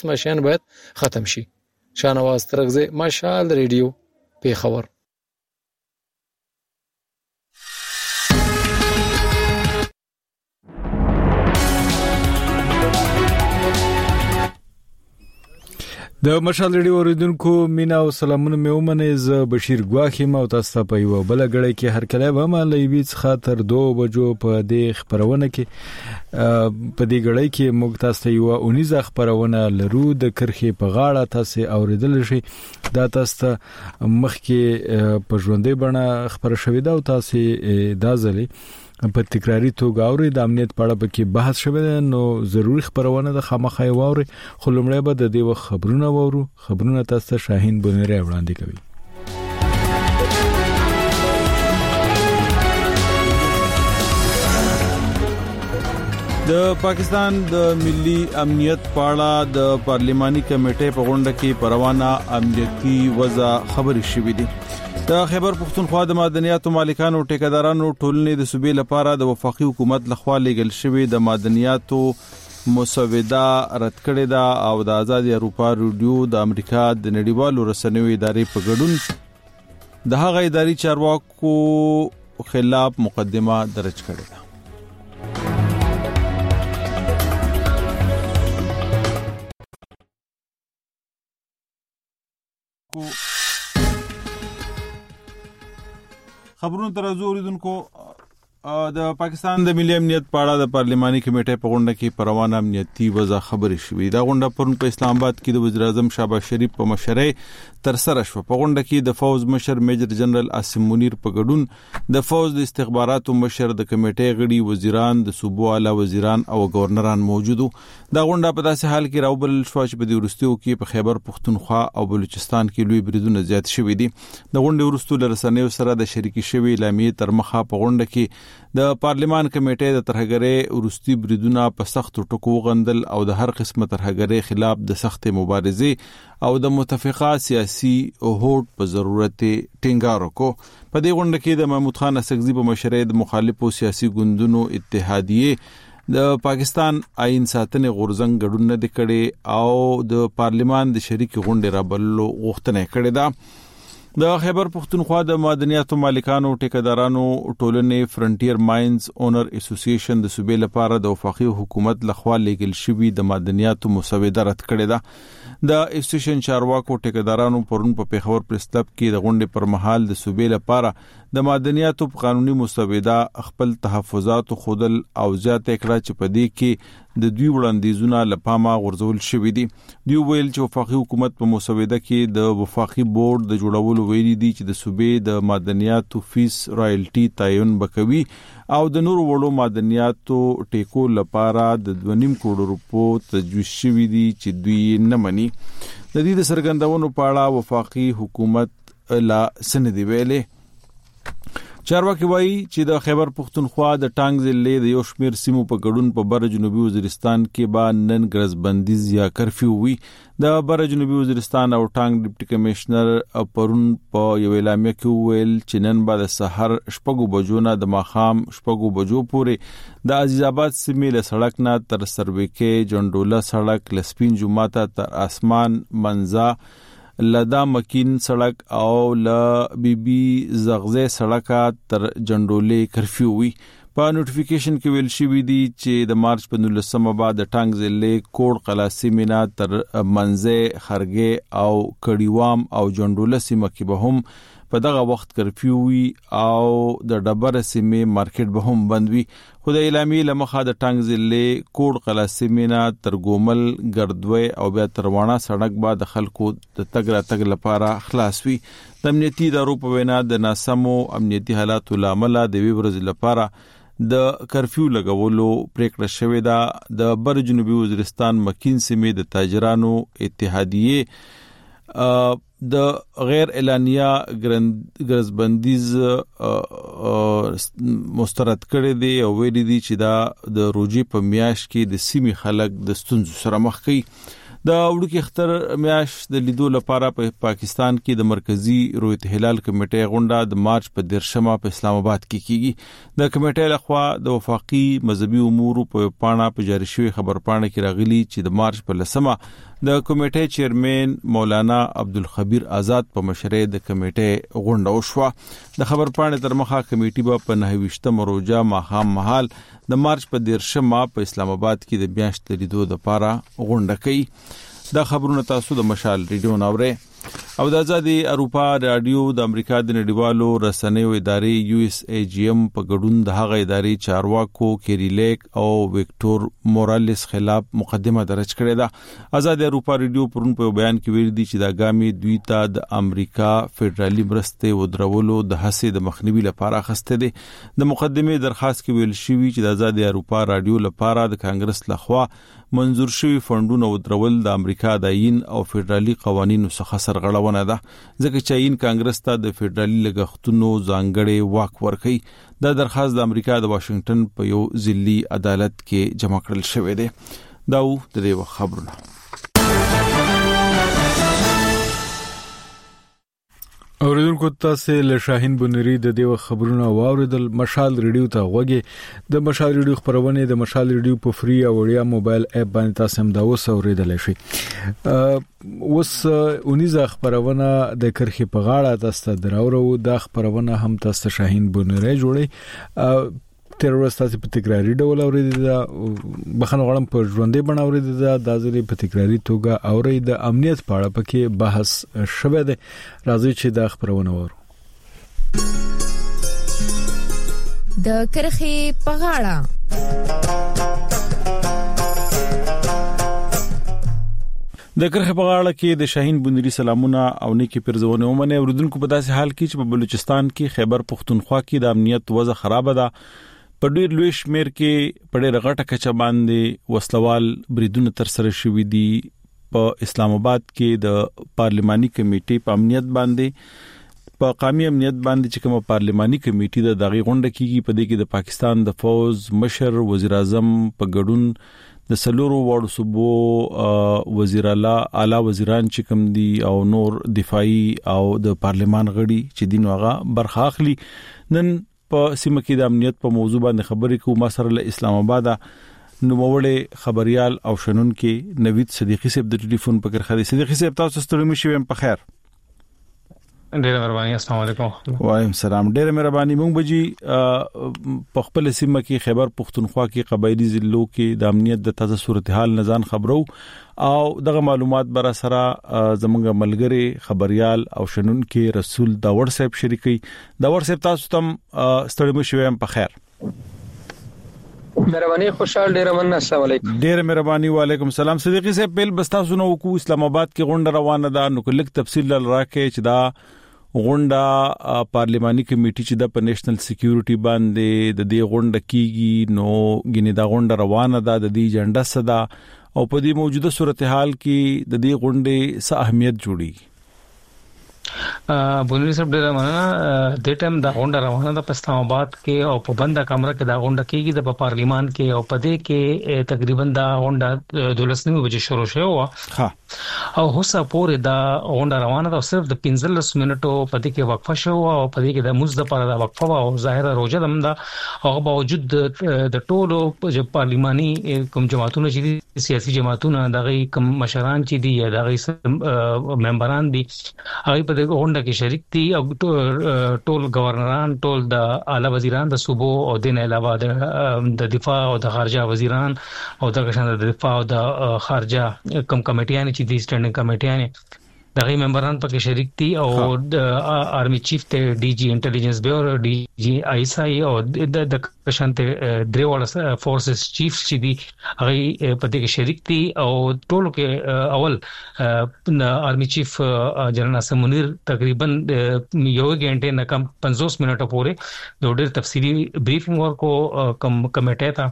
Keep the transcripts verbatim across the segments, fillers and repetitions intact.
ماشین باید ختم شي. شاهنواز ترغزی، مشال ریډیو، پیښور. د مشال ریډیو اوریدونکو مینا او سلامونه مې ومنه. ز بشیر ګواخی ما تاسو په یو بل غړی کې هر کله به ما لویڅ خاطر دو بجو په دې خبرونه کې په دې غړی کې موږ تاسو یو اونیزه خبرونه لرو د کرخي په غاړه تاسو اوریدل شي. دا تاسو مخ کې په ژوندې بڼه خبر شوې ده او تاسو دا ځلې په تکراری توګه اوري د امنیت په اړه پکې بحث شوی. نو ضروري خبرونه د خامخای واوري. خو لمړی به د دې وخت خبرونه وورو. خبرونه تاسو شاهین بنيري وړاندې کوي. د پاکستان د ملي امنیت په اړه د پارلماني کمیټې په غونډه کې پروانه امنیتي وضع خبري شوې دي. د خیبر پختونخوا د معدنیاتو مالکانو ټیکدارانو ټولنې د صوبې لپاره د وفاقي حکومت لخوا لېږل شوی د معدنیاتو مسوده رد کړې ده او د آزادي اروپا رادیو د امریکا د نړیوالو رسنیو ادارې په ګډون د هغه اداري چارواکو خلاف مقدمه درج کړې ده. خبرونه تر اوریدونکو د پاکستان د ملي امنیت په اړه د پارلماني کمیټې په غونډه کې پروانه امنیتي وضع خبري شوې. دا غونډه پرون په اسلام آباد کې د وزیر اعظم شهباز شریف په مشرۍ تر سره شو. په غونډه کې د فوز مشر میجر جنرال عاصم منیر په ګډون د فوز د استخباراتو مشر د کمیټې غړي وزیران د صوبو اعلی وزیران او گورنران موجودو. دا غونډه په داسې حال کې راوبل شو چې په دې ورستیو کې په خیبر پختونخوا او بلوچستان کې لوی بریدونه زیات شوي دي. د غونډې ورستو لرسنیو سره د شریکي شوی اعلامیې تر مخه په غونډه کې د پارلمان کمیټې د ترهګرۍ ورستي بریدونه په سختو ټکو غندل او د هر قسمه ترهګرۍ خلاف د سخت مبارزې او د متفقه سیاسي هوډ په ضرورت ټینګار وکړ. په دې غونډه کې د محمود خان اسقزي په مشرۍ د مخالفو سیاسي ګوندونو اتحادیه د پاکستان آئین ساتنې غورځنګ ګډون نه کړي او د پارلمان د شریک غونډې رابللو غوښتنه کړې ده. د خیبر پختونخوا د معدنیاتو مالکانو ټیکدارانو ټولنې فرنټیر ماینز اونر اسوسییشن د صوبې لپاره د وفاقي حکومت لخوا لېږل شوی د معدنیاتو مسوده رد کړې ده. د اسوسییشن چارواکو ټیکدارانو پرون په پیښور پریس کلب کې د غونډې پر مهال د صوبې لپاره د معدنیاتو قانوني مسوده خپل تحفظات خودل او زیات کړه چې په دې کې د دوی وړاندیزونه لپاره غورځول شوې دي. دوی ویل چې وفاقي حکومت په مسوده کې د وفاقي بورډ د جوړولو ویلي دي چې د صوبې د معدنیاتو فیس رایلټي تعین بکوي او د نورو وړو معدنیاتو ټیکو لپاره د دوه نیم کروڑ روپو تجویز شوی دي چې دوی نه مني. د دې د سرګندونو په اړه وفاقي حکومت لا سند ویلي. چارواکي وایي چې د خیبر پختونخوا د ټانګ ضلع د یو شمیر سیمو په ګډون په بر جنوبي وزیرستان کې با نن ګرز بندیز یا کرفیو وي. د بر جنوبي وزیرستان او ټانګ ډیپټي کمشنر پرون په یو اعلامیه کې ویل چې نن بعد سحر شپږو بجو نه د ماخام شپږو بجو پورې د عزیز آباد سیمې له سړک نه تر سروکې جنډوله سړک لسپین جمعه تر اسمان منزا لدا مکین سړک او ل بی بی زغزه سړک تر جنډولې کرفیو وي. په نوټیفیکیشن کې ویل شوی دی چې د مارچ په نولسمه بعد د ټانګ ضلع کوډ قلاسی مینا تر منځه خرګه او کډیوام او جنډوله سیمه کې به هم په دغه وخت کرفیو وي او د ډبر سیمه مارکیټ به هم بند وي. خو د اعلامیې لمخه د ټانګ ضلع کوډ قلاسی مینا تر ګومل ګردوی او بیا تر وانه سړک بعد خلکو د تګ را تګ لپاره خلاص وي. د امنیتي ادارو په وینا د ناسمو امنیتي حالاتو لامل د وی ورځ لپاره د کرفیو لګولو پریکړه شوې ده. د بر جنوبي وزیرستان مکین سیمې د تاجرانو اتحادیه د غیر اعلانیه ګرځبندیز مسترد کړي دي او ویلي دي چې دا د روزي په میاشت کې د سیمې خلک د ستونزو سره مخ کوي. د وړوکی اختر میاش د لیدو لپاره په پاکستان کې د مرکزی رویت هلال کمیټې غونډه د مارچ په دیرشمه په اسلام آباد کې کیږي. د کمیټې لخوا د وفاقي مذهبي امور په پاڼه په جاری شوی خبر پاڼه کې راغلي چې د مارچ په لسمه د کمیټې چیرمن مولانا عبدالخبیر آزاد په مشرۍ د کمیټې غونډه وشوه. د خبر پاڼې تر مخه کمیټې به په نهویشتم روزه ماښام مهال د مارچ په دیرشمه په اسلام آباد کې د میاشت لیدو لپاره غونډه کوي. دا خبرونه تاسو د مشال ریډیو ناوړئ او د آزادي اروپا رادیو د امریکا د نړیوالو رسنیو ادارې یو اس ای جی ام په ګډون د هغه ادارې چارواکو کیری لیک او وکټور مورالس خلاف مقدمه درج کړې ده. آزادي اروپا رادیو پرون په بیان کې ویل دي چې دا ګامي دوی ته د امریکا فدرالي مرستې ودرولو د هڅې د مخنیوي لپاره اخسته دي. د مقدمه درخواست کې ویل شوی چې د آزادي اروپا رادیو لپاره د کانګرس لخوا منظور شوی فندونه ودرول د امریکا د عین او فدرالي قوانینو څخه سرغړونه ده، ځکه چې عین کانګرس ته د فدرالي لګښتونو ځانګړي واک ورکړي. دا درخواست د امریکا د واشنگټن په یو ځلي عدالت کې جمع کړل شوی دی. دا و د دې خبرونه. اوریدونکو تاسو له شاهین بنری د دیو خبرونه واوریدل. مشال ریډیو ته غوږی د مشال ریډیو خبرونه د مشال ریډیو په فری او وړیا موبایل اپ باندې تاسو هم دا اوس اوریدل شئ. اوس اونیزه خبرونه د کرخي په غاړه تاسو دراورو د خبرونه هم تاسو شاهین بنری جوړي تیرورستاسي په تکراری ډول اوریدل دا بخنه غړم په ژوندې بڼه اوریدل دا د ځلې په تکراری توګه اورید د امنیت په اړه پکې بحث شوه دی. راځي چې دا خبرونه ورو د کرخي په غاړه د کرخه په غاړه کې د شاهین بنری سلامونه او نیکی پرزونه ومنه. اوریدونکو په داسې حال کې چې په بلوچستان کې خیبر پختونخوا کې د امنیت وضع خراب ده. په ډېر لوی شمیر کې په ډېر غټه کچه باندې وسلوال بریدونه تر سره شوې دي. په اسلام آباد کې د پارلماني کمیټې په امنیت باندې په قومي امنیت باندې چې کومه پارلماني کمیټې د دغه غونډه کېږي په دې کې د پاکستان د فوز مشر وزیر اعظم په ګډون د سلورو وړو صوبو وزیر اعلی اعلی وزیران چې کوم دي او نور دفاعي او د پارلمان غړي چې دین واغه برخه اخلي. نن په سیمه کې د امنیت په موضوع باندې خبرې کوو. ما سره له اسلام آباد نوموړی خبريال او شنن کې نوید صدیقی صاحب د ټلیفون په کرخه دي. صدیقی صاحب تاسو ستړي مشي ويم په خیر. ډېر مهرباني. السلام علیکم. وعلیکم السلام. ډېر مهرباني. مونږ بجی په خپل سیمه کې خیبر پختونخوا کې قبایلی ضلعو کې د امنیت د تازه صورتحال نزان خبرو او دغه معلومات بر سره زمونږ ملګری خبريال او شنن کې رسول داور صاحب شریکي. داور صاحب تاسو تم ستړي مشي ويم په خیر. مهرباني. خوشحال. ډېر مننه. السلام علیکم. ډېر مهرباني. وعلیکم السلام. صدیقی صاحب بل بس تاسو نو کو اسلام آباد کې غونډه روانه ده. نو کله تفصیل راکې چې دا غونډه پارلماني کمیټې چې د په نېشنل سکیورټي باندې د دې غونډه کیږي نو ګینه دا غونډه روانه ده د دې ایجنډا صدا او په دې موجوده صورتحال کې د دې غونډې څه اهمیت جوړي. بونری صاحب ډېر مننه. د ټیم د غونډه روانه ده په اسلام آباد کې او په بنده کمره کې د غونډه کېږي د پارلیمان کې او په دې کې تقریبا د غونډه دولسنیمه بجې شروع شوه ها او هوسه پورې د غونډه روانه ده. صرف د پنځلس منټو په دې کې وقفه شو او په دې کې د موږ لپاره د وقفه او ظاهره روزه هم ده او باوجود د ټولو پارلیماني کوم جماعتونو چې سیاسي جماعتونه دغه کوم مشران چې دي یا دغه ممبران دي هغه په دغه غونډه کې شریک دي او ټول گورنران ټول د اعلی وزیران د صوبو او د نه علاوه د دفاع او د خارجه وزیران او د غشن د دفاع او د خارجه کم کمیټیان چې د سټینډینګ کمیټیان دغه ممبران پکې شریک دي او د آرمي چیف ته ډي جی انټيليجنس بیورو ډي جی آی اس آی او د د کشن ته درېوړ فورسز چیف چې دي هغه په دې کې شریک دي او ټول کې اول آرمي چیف جنرال ناصر منیر تقریبا یو غنټه نه کم پنځوس منټه پورې د ډېر تفصیلی بریفینګ ورکو کم کمیټه ته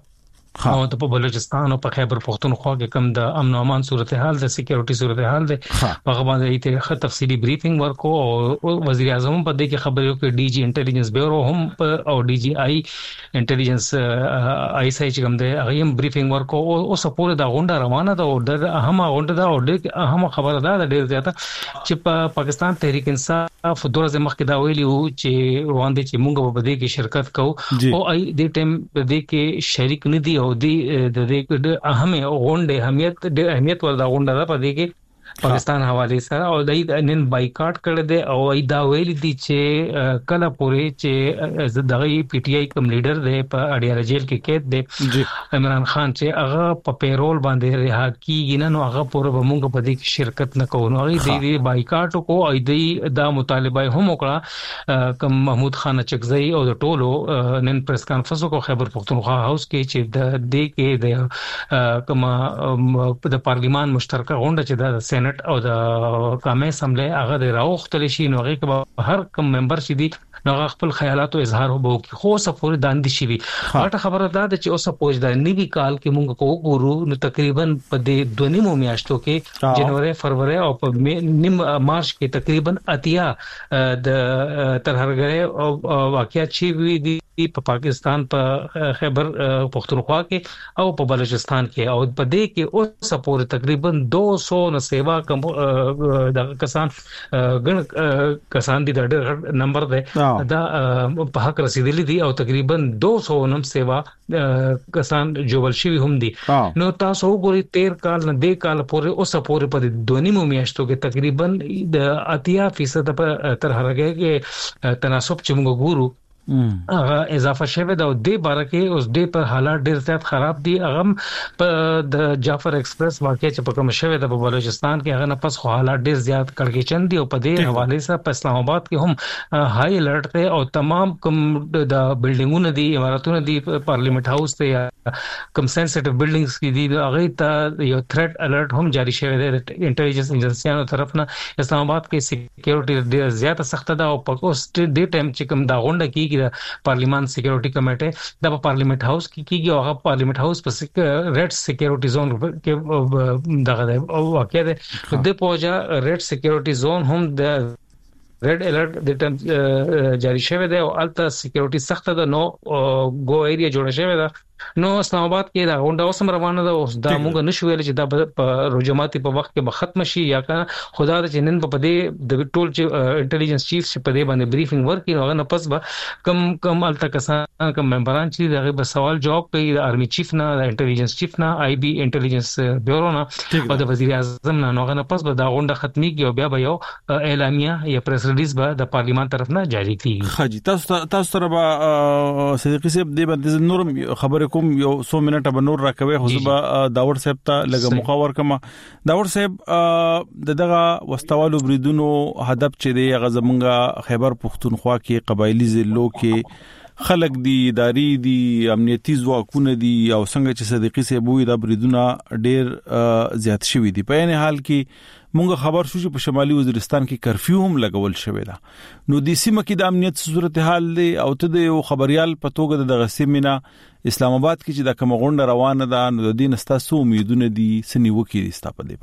او د بلوچستان او په خیبر پختونخوا کې کم د امن او امان صورتحال د سکیورټي صورتحال ده هغه باندې ته تفصیلی بریفینګ ورکو او وزیر اعظم په دې کې خبرو کې ډي جی انټيليجنس بیورو هم او ډي جی آی انټيليجنس آی سای چې کوم ده هغه هم بریفینګ ورکو او سپور د غونډه روانه ده او د اهم غونډه ده او د اهم خبره ده د ډیر زیاته چې په پاکستان تحریک انصاف دورز مخکې دا ویلی وو چې روان دي چې موږ په دې کې شرکت کوو او اي د ټیم په دې کې شریک نه دي او د دې د اهمه غونډه اهمیت د اهمیت ور دا غونډه ده په دې کې پاکستان حواله سره او د نن بایکاټ کړ دې او ای دا ویل دي چې کله پورې چې دغه پی ټی آی کوم لیډر دی په اډیار جیل کې قید دی عمران خان چې هغه په پیرول باندې رها کیږي نو هغه پورې به موږ په دې کې شرکت نه کوو نو هغه دې بایکاټ کو او دې دا مطالبه هم وکړه کوم محمود خان چکزئی او د ټولو نن پریس کانفرنس کو خیبر پختونخوا هاوس کې چې د دې کې د کوم د پارلیمان مشترکه غونډه چې د سېنات او د قومي اسمبلی هغه د راوختل شي نو هغه کې هر کوم ممبر شي دي نو خپل خیالات او اظهار وبو کې خو سفور داندې شي وي هغه خبره ده چې اوس پوج د نیوي کال کې مونږ کو ګورو نو تقریبا په د دوه نیمو میاشتو کې جنوري فروری او په نیم مارچ کې تقریبا اتیا د ترهرګره او واقعیت شي وي دي په پاکستان په خیبر پختونخوا کې او په بلوچستان کې او په دې کې اوس سپور تقریبا دو سو نه سیوا کوم د کسان ګن کسان دي د نمبر ده دا په حق رسیدلی دي او تقریبا دو سو نم سیوا کسان جوړ شي هم دي نو تاسو وګورئ تیر کال نه د کال پورې اوس پورې په دونی مو میاشتو کې تقریبا د اتیا فیصد په تر هرګه کې تناسب چې موږ ګورو هغه اضافه شوه دا د بارکه اوس د په حالات ډیر زیات خراب دي هغه په د جعفر ایکسپریس واقعي چې په کوم شوه د بلوچستان کې هغه نه پس خو حالات ډیر زیات کړکېچن دي او په دې حواله سره په اسلام آباد کې هم هاي الرټ ته او تمام کوم د بلډینګونو دي عمارتونو دي پارلیمنت هاوس ته یا کوم سنسټیو بلډینګز کې دي هغه ته یو تھریټ الرټ هم جاری شوی دی انټيليجنس ایجنسیانو طرف نه اسلام آباد کې سکیورټي ډیر زیات سخت ده او په اوس د ټیم چې کوم دا غونډه کیږي پارلیمان سکیورټي کمیټه د پارلیمنت هاوس کې کیږي او هغه پارلیمنت هاوس په ریډ سکیورټي زون کې دغه او واقع ده د پوجا ریډ سکیورټي زون هم د ریډ الرټ د ټیم جاری شوی دی او الته سکیورټي سخت ده نو ګو ایریا جوړ شوی ده نو اسلام آباد کې دا غونډه اوس روانه ده اوس دا موږ نشو ویل چې دا په رجماتي په وخت کې به ختم شي یا کنه خدا د جنن په دې د ټول چې انټيليجنس چیف چې په دې باندې بریفینګ ورکړي نو هغه نه پس به کم کم الته کسان کم ممبران چې دغه به سوال جواب کوي د آرمي چیف نه د انټيليجنس چیف نه آی بي انټيليجنس بیورو نه او د وزیر اعظم نه نو هغه نه پس به دا غونډه ختميږي او بیا به یو اعلامیه یا پریس ریلیز به د پارلیمان طرف نه جاری کیږي خاجي تاسو تاسو سره به صدیقي صاحب دې باندې نورم خبره کوم یو سو منټه به نور راکوي خو زه داور صاحب ته لګه مخاور کما داور صاحب دغه واستوالو بریدونو هدف چې دی هغه زمونږه خیبر پختونخوا کې قبایلی ضلعو کې خلق دي اداري دي امنیتي ځواکونه دي او څنګه چې صدیقي صاحب وي دا بریدونه ډیر زیات شوي دي په یعنی حال کې مونږ خبر شو چې په شمالي وزیرستان کې کرفیو هم لګول شوی دا نو د سیمه کې د امنیت صورتحال دی او ته د یو خبريال په توګه د غسیمینا اسلام آباد کې چې د کوم غونډه روانه ده نو د دین ستاسو امیدونه دي سني وکي دي ستاسو په دی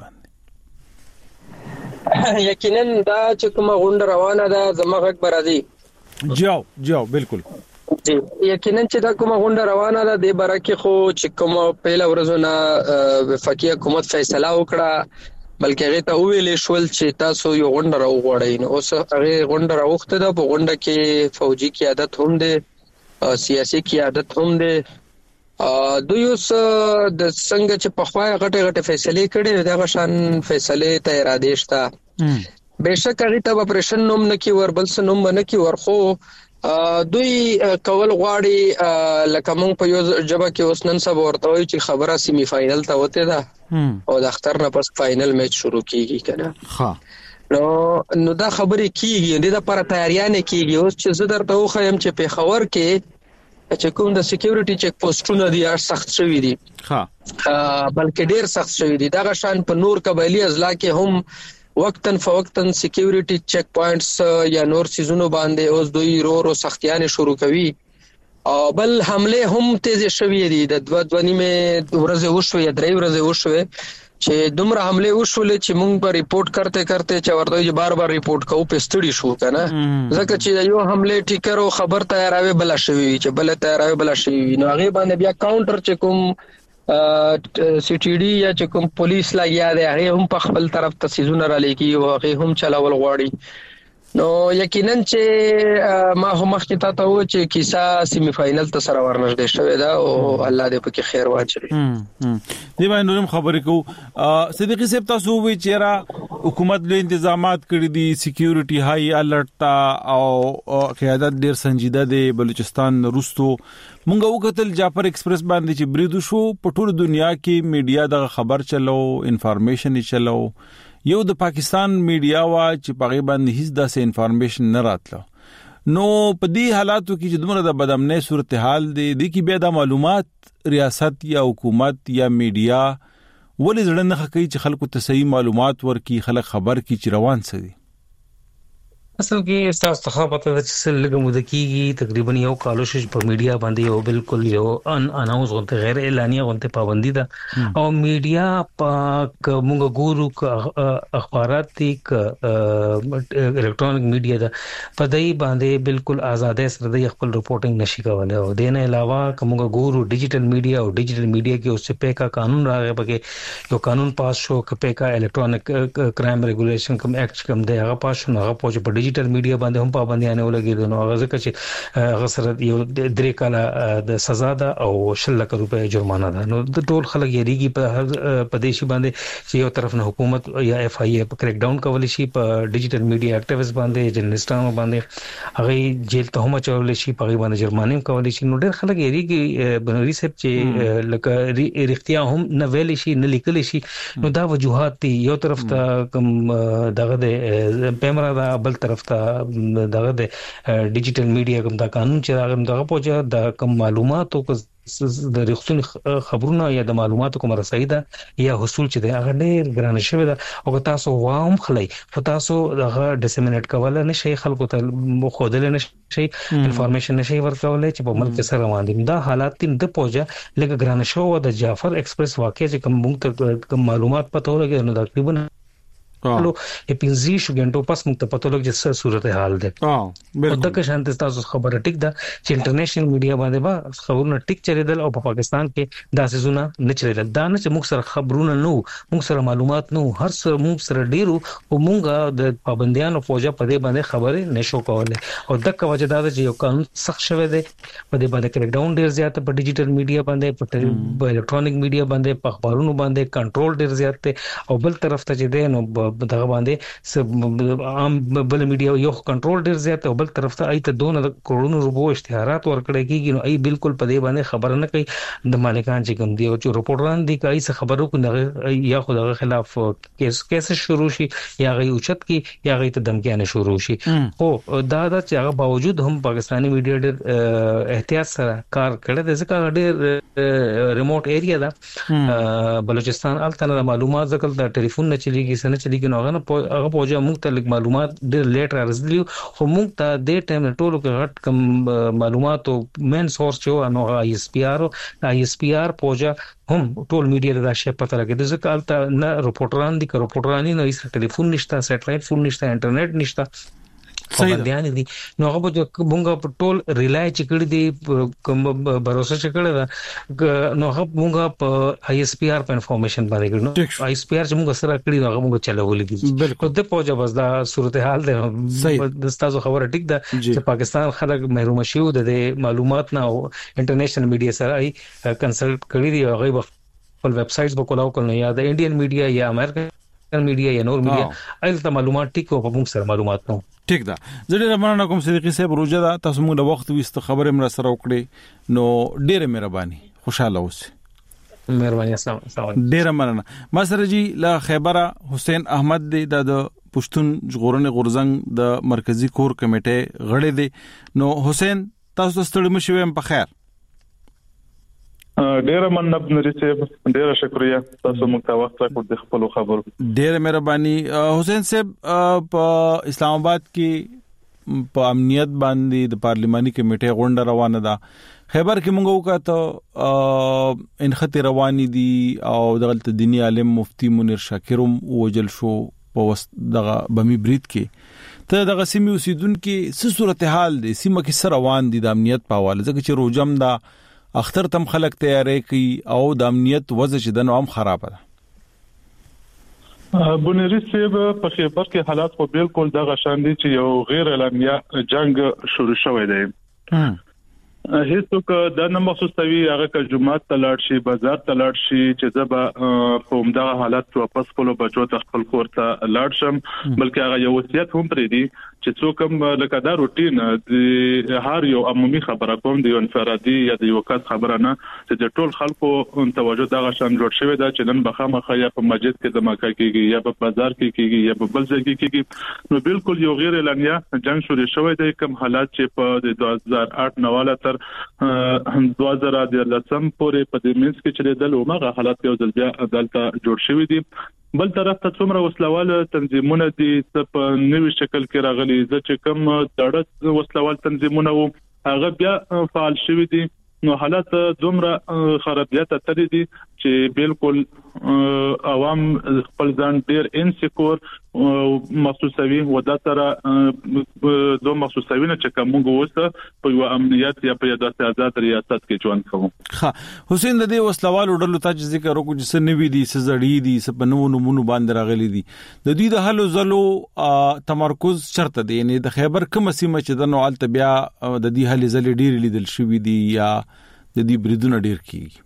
باندې یقینا دا چې کوم غونډه روانه ده زموږ خبر راځي جاو جاو بالکل جی یقینا چې دا کومه غونډه روانه ده د برکه خو چې کومه پهلا ورځونه وفاقي حکومت فیصله وکړه بلکې هغه ته ویلې شول چې تاسو یو غونډه راوغوړئ نو اوس هغه غونډه راوخته ده په غونډه کې فوجي قیادت هم ده سیاسي قیادت هم ده دوی اوس د څنګه چې په خوای غټه غټه فیصله کړي دا غشان فیصله ته اراده شته بهشکه هغه ته اپریشن نوم نه کی وربل سنوم نه کی ورخو دوی کول غواړي لکه مونږ په یو جبه کې اوس نن سبا ورته وي چې خبره سیمی فائنل ته وته ده او د اختر نه پس فائنل میچ شروع کیږي کنه ها نو نو دا خبرې کیږي د لپاره تیاریانه کیږي اوس چې زه درته وخایم چې په خبر کې چې کوم د سکیورټي چیک پوسټونه دي هر سخت شوی دي ها بلکې ډیر سخت شوی دي دا غشان په نور قبایلی اضلاع کې هم وقتن فوقتن سکیورټي چیک پوینټس یا نور سيزونو باندې اوس دوی رو رو سختيانه شروع کوي او بل حمله هم تیز شوې دي د دوه دوه نیمه ورځې وشوې درې ورځې وشوې چې دومره حمله وشولې چې موږ په ریپورت کرتے کرتے چې ورته چې بار بار ریپورت کوو پستړي شو کنه ځکه چې یو حمله ټیکر او خبر تیاراوي بل شوی چې بل تیاراوي بل شوی نو هغه باندې بیا کاونټر چې کوم سی ټی ډي یا چې کوم پولیس لګیا دی هغه هم په خپل طرف تسیزونه را لګي او هغه هم چلاول غواړي نو یقینا چې ما هم مخکې ته و چې کیسه سیمی فائنل ته سره ورنږدې شوې ده او الله دې پکې خیر واچوي دی باندې نورم خبرې کو صدیقی صاحب تاسو وی چې را حکومت له تنظیمات کړی دي سکیورټي هاي الرټ او قیادت ډیر سنجیده دی بلوچستان روستو مونږ وکتل جعفر ایکسپریس باندې چې بریدو شو په ټول دنیا کې میډیا د خبر چلو انفارمیشن چلو یو د پاکستان میډیا وا چې په غیبه باندې هیڅ داسې انفارمیشن نه راتله نو په دې حالاتو کې چې دمر د بدامنۍ صورتحال دی د کی بیا د معلومات ریاست یا حکومت یا میډیا ولې ځړنه نه کوي چې خلکو ته صحیح معلومات ورکړي خلک خبر کی چې روان څه دي اصل کې تاسو ته پته ده چې لږه مده کېږي تقریبا یو کالو شش په میډیا باندې یو بالکل یو ان اناونس غونته غیر اعلانیه غونته پابندي ده او میډیا په موږ ګورو اخبارات دي ک الکترونیک میډیا ده په دای باندې بالکل آزادۍ سره د خپل رپورټینګ نشي کولای او دینه علاوه کوم ګورو ډیجیټل میډیا او ډیجیټل میډیا کې اوس په کا قانون راغی پکې یو قانون پاس شو ک په کا الکترونیک کرائم ریګولیشن کوم ایکټ کوم دی هغه پاس شو هغه پوهه په ډیجیټل میډیا باندې هم پابندیانه ولګي نو هغه ځکه چې هغه سره یو درې کاله د سزا ده او شل لک روپۍ جرمانه ده نو د ټول خلک یریږي په پدیشي باندې چې یو طرف نه حکومت یا اف آی ای په کریک ډاون کول شي په ډیجیټل میډیا اکټیویسټ باندې جرنالستانو باندې هغه جیل ته هم چول شي په هغه باندې جرمانه کول شي نو ډېر خلک یریږي بنوري صاحب چې لکه رښتیا هم نه ویل شي نه لیکل شي نو دا وجوهات دي یو طرف ته کوم دغه د پیمرا دا بل طرف ته دغه د ډیجیټل میډیا کوم دا قانون چې هغه دغه پوجا د کوم معلوماتو کو د رښتونی خبرونه یا د معلوماتو کوم رسایي ده یا حصول چې ده هغه ډېر ګران شوی ده او تاسو واهم خلای خو تاسو دغه ډیسیمینیټ کول نه شي خلکو ته خودل نه شي انفارمیشن نشي ورکول چې په ملک سره روان دي دا حالات تین د پوجا لکه ګران شو د جعفر ایکسپریس واقع چې کوم موږ ته معلومات پته ولګي نو تقریبا لو اپینځي شو غنټو پس موږ ته پته لګي چې صورت حال ده او بالکل دغه شانت تاسو خبره ټیک ده چې انټرنیشنل میډیا باندې با خبرونه ټیک چریدل او په پاکستان کې داسې زونه نه چریدل دا نه چې موږ سره خبرونه نو موږ سره معلومات نو هر څه موږ سره ډیرو او موږ د پابندیانو فوجا په دې باندې خبره نشو کولای او دغه وجه دا چې یو قانون سخت شوی دی په دې باندې کریک ډاون ډیر زیات په ډیجیټل میډیا باندې په الکترونیک میډیا باندې په اخبارونو باندې کنټرول ډیر زیات دی او بل طرف ته چې دی نو دغه باندې عام بل میډیا یو کنټرول ډیر زیات او بل طرف ته ایت دونه کروڑونو روپو اشتهارات ورکړي کیږي نو ای بالکل په دې باندې خبر نه کوي د مالکان چې کوم دی او چې رپورټران دي کوي څه خبرو کو نه یا خدای خلاف کیس کیس شروع شي یا غي اوچت کی یا غي ته دمکیانه شروع شي خو دا دا چې هغه باوجود هم پاکستانی میډیا ډیر احتیاط سره کار کړی د ځکه ډیر ریموټ ایریا دا بلوچستان الته معلومات ځکه د ټلیفون نه چلیږي سن چلیږي نو هغه پوجا موږ ته لیک معلومات ډېر لیټ راځي خو موږ ته د ټیم ټولو کې غټ کم معلومات او مین سورس چې نو آی اس پی آر آی اس پی آر پوجا هم ټول میډیا د شی پته لګي ځکه الته نه رپورټران دي که رپورټران نه هیڅ ټلیفون نشته سټلایټ فون نشته انټرنیټ نشته صحیح بیان دي نو هغه په مونږه په ټول ریلای چې کړی دي کوم باور چې کړی دا نو هغه مونږه په آی اس پی آر په انفارمیشن باندې کړو آی اس پی آر چې مونږ سره کړی نو هغه مونږ چلولې دي بالکل د پوجا بس دا صورتحال ده د تاسو خبره ټیک ده چې پاکستان خلک محروم شي د معلومات نه او انټرنیشنل میډیا سره ای کنسلټ کړی دی هغه خپل ویب سایټس په کولاو کول نه یا د انډین میډیا یا امریکن میډیا یا نور میډیا ایلته معلومات ټیک او په موږ سره معلومات نو ټیک ده زړه رمانه کوم صدیقی صاحب روزه دا تاسو موږ د وخت وست خبره مر سره وکړي نو ډیره مهرباني خوشاله اوسئ مهرباني السلام علیکم ډیره مننه ما سره جی لا خیبره حسین احمد دی د پښتون ژغورنې غورزنګ د مرکزی کور کمیټه غړی دی نو حسین تاسو ستړي مشوي په خیر ډیره مننه بنوري صاحب ډیره شکریا تاسو موږ ته وخت راکړ د خپل خبرو ډیره مهرباني حسین صاحب په اسلام آباد کې په امنیت باندې د پارلماني کمیټې غونډه روانه ده خیبر کې موږ وکړه ان خطر رواني دي او دغه دینی عالم مفتی منیر شاکرم وجل شو په وست دغه بمی برید کې ته دغه سیمه اوسیدونکو څه صورتحال دي سیمه کې سره روان دي د امنیت په حواله ځکه چې روجم دا اختر تم خلک تیارې کوي او د امنیت وضع چې د نوم خراب ده. بنيري صاحب په خیبر کې حالات خو بالکل دغه شان دي چې یو غیر اعلانیه جنگ شروع شوی دی. هیڅوک دا نه محسوسوي هغه که جمعه ته لاړ شي بازار ته لاړ شي چې زبا په همدغه حالت واپس خپل بچو ته خپل کور ته لاړ شم بلکې هغه یو وصیت هم پرې دی چې څوک هم لکه دا روټین د هر یو عمومي خبره کوم دی انفرادي یا د یو کس خبره نه چې د ټول خلکو توجه دغه شان جوړ شوی دا چې نن بخامخه یا په مسجد کې دماکه کیږي یا په بازار کې کیږي یا په بل ځای کې کیږي نو بالکل یو غیر اعلانیه جنگ شروع شوی دی کوم حالات چې په دوه هزار آټ نواله تر دوه هزار لسم پورې په دې منځ کې چې د لومغه حالات یو ځل بیا عدالت جوړ شوی دی. بل طرف ته څومره وسلوال تنظیمونه دي په نوې شکل کې راغلي چې کوم دړه وسلوال تنظیمونه وو هغه بیا فعال شوی دي نو حالات دومره خرابیت ترې دي چې بالکل عوام خپل ځان ډیر انسیکور محسوسوي و دا سره دوه محسوسوي نه چې کومه وسه په یو امنیت یا په داسې آزاد ریاست کې ژوند کوم. ها حسین د دې وسلوال وړلو ته ذکر وکړو چې سنوي دي سزړی دي سپنو نمونه باندې راغلي دي د دې د حلو زلو تمرکز شرط دی یعنی د خیبر کوم سیمه چې د نوال بیا د دې حل زلې ډیر لیدل شوې دي یا د دې بریدونه ډیر کیږي.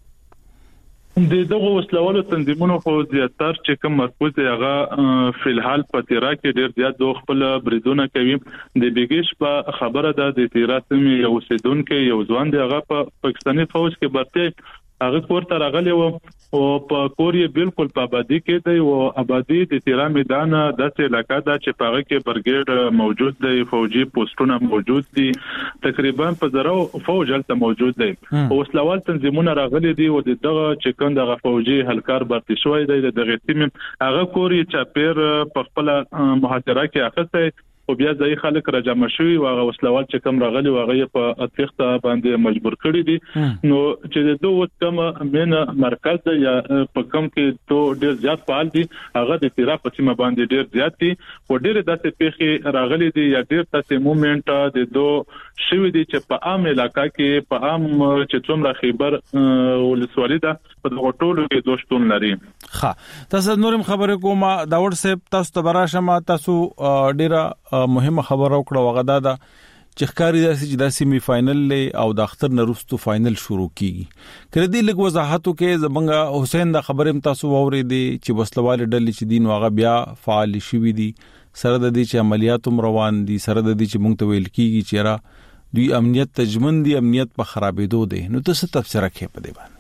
د دغه وسلوالو تنظیمونو خو زیاتره چې کوم مرکز دی هغه په الحال په تیرا کې ډیر زیات د خپل بریدونه کوي د بیګش په خبره ده د تیرا سیمه یو سیدونکو یو ځوان دی هغه په پاکستاني فوج کې برته هغه کوړه راغلی و او په کوریا بالکل په آبادی کې دی او آبادی د تیرا میدان داسې علاقہ ده چې په هغه کې برګیډ موجود دی فوجي پوسټونه موجود دي تقریبا په زرو فوج هلته موجود دی او وسلوال تنظیمونه راغلي دي او دغه چې کوم دغه فوجي هلکار برتي شوی دی دغه سیمه هغه کوریا چاپیر په خپل محاصره کې اخته او بیا ځای خلک راجمع شوي او هغه وسلوال چې کوم راغلي واغې په اتخته باندې مجبور کړی دي نو چې د دوه کوم مینه مرکز یا په کوم کې تو ډیر زیات فعال دي هغه د تیرا په سیمه باندې ډیر زیات دي او ډیر داسې پیخي راغلي دي یا ډیر تاسو موومېنټ د دوه شوي دي چې په عام علاقہ کې په عام چې څومره خیبر ولسوالۍ ده په دغه ټولو کې دوشتون لري. ها تاسو نورم خبره کومه دا وړ سپ تاسو ته براشم تاسو ډیره مهمه خبره وکړه وغدا دا چې ښکاری داسې چې د سیمی فائنل له او د اختر نرستو فائنل شروع کیږي کړه دې لږ وضاحتو کې زبنګ حسین دا خبره تاسو ووري دي چې وسلوال ډلې چې دین واغه بیا فعال شوي دي سره د دې چې عملیاتم روان دي سره د دې چې مونږ ته ویل کیږي چې را دوی امنیت تجمن دي امنیت په خرابېدو دي نو تاسو تفسیر کې په دې باندې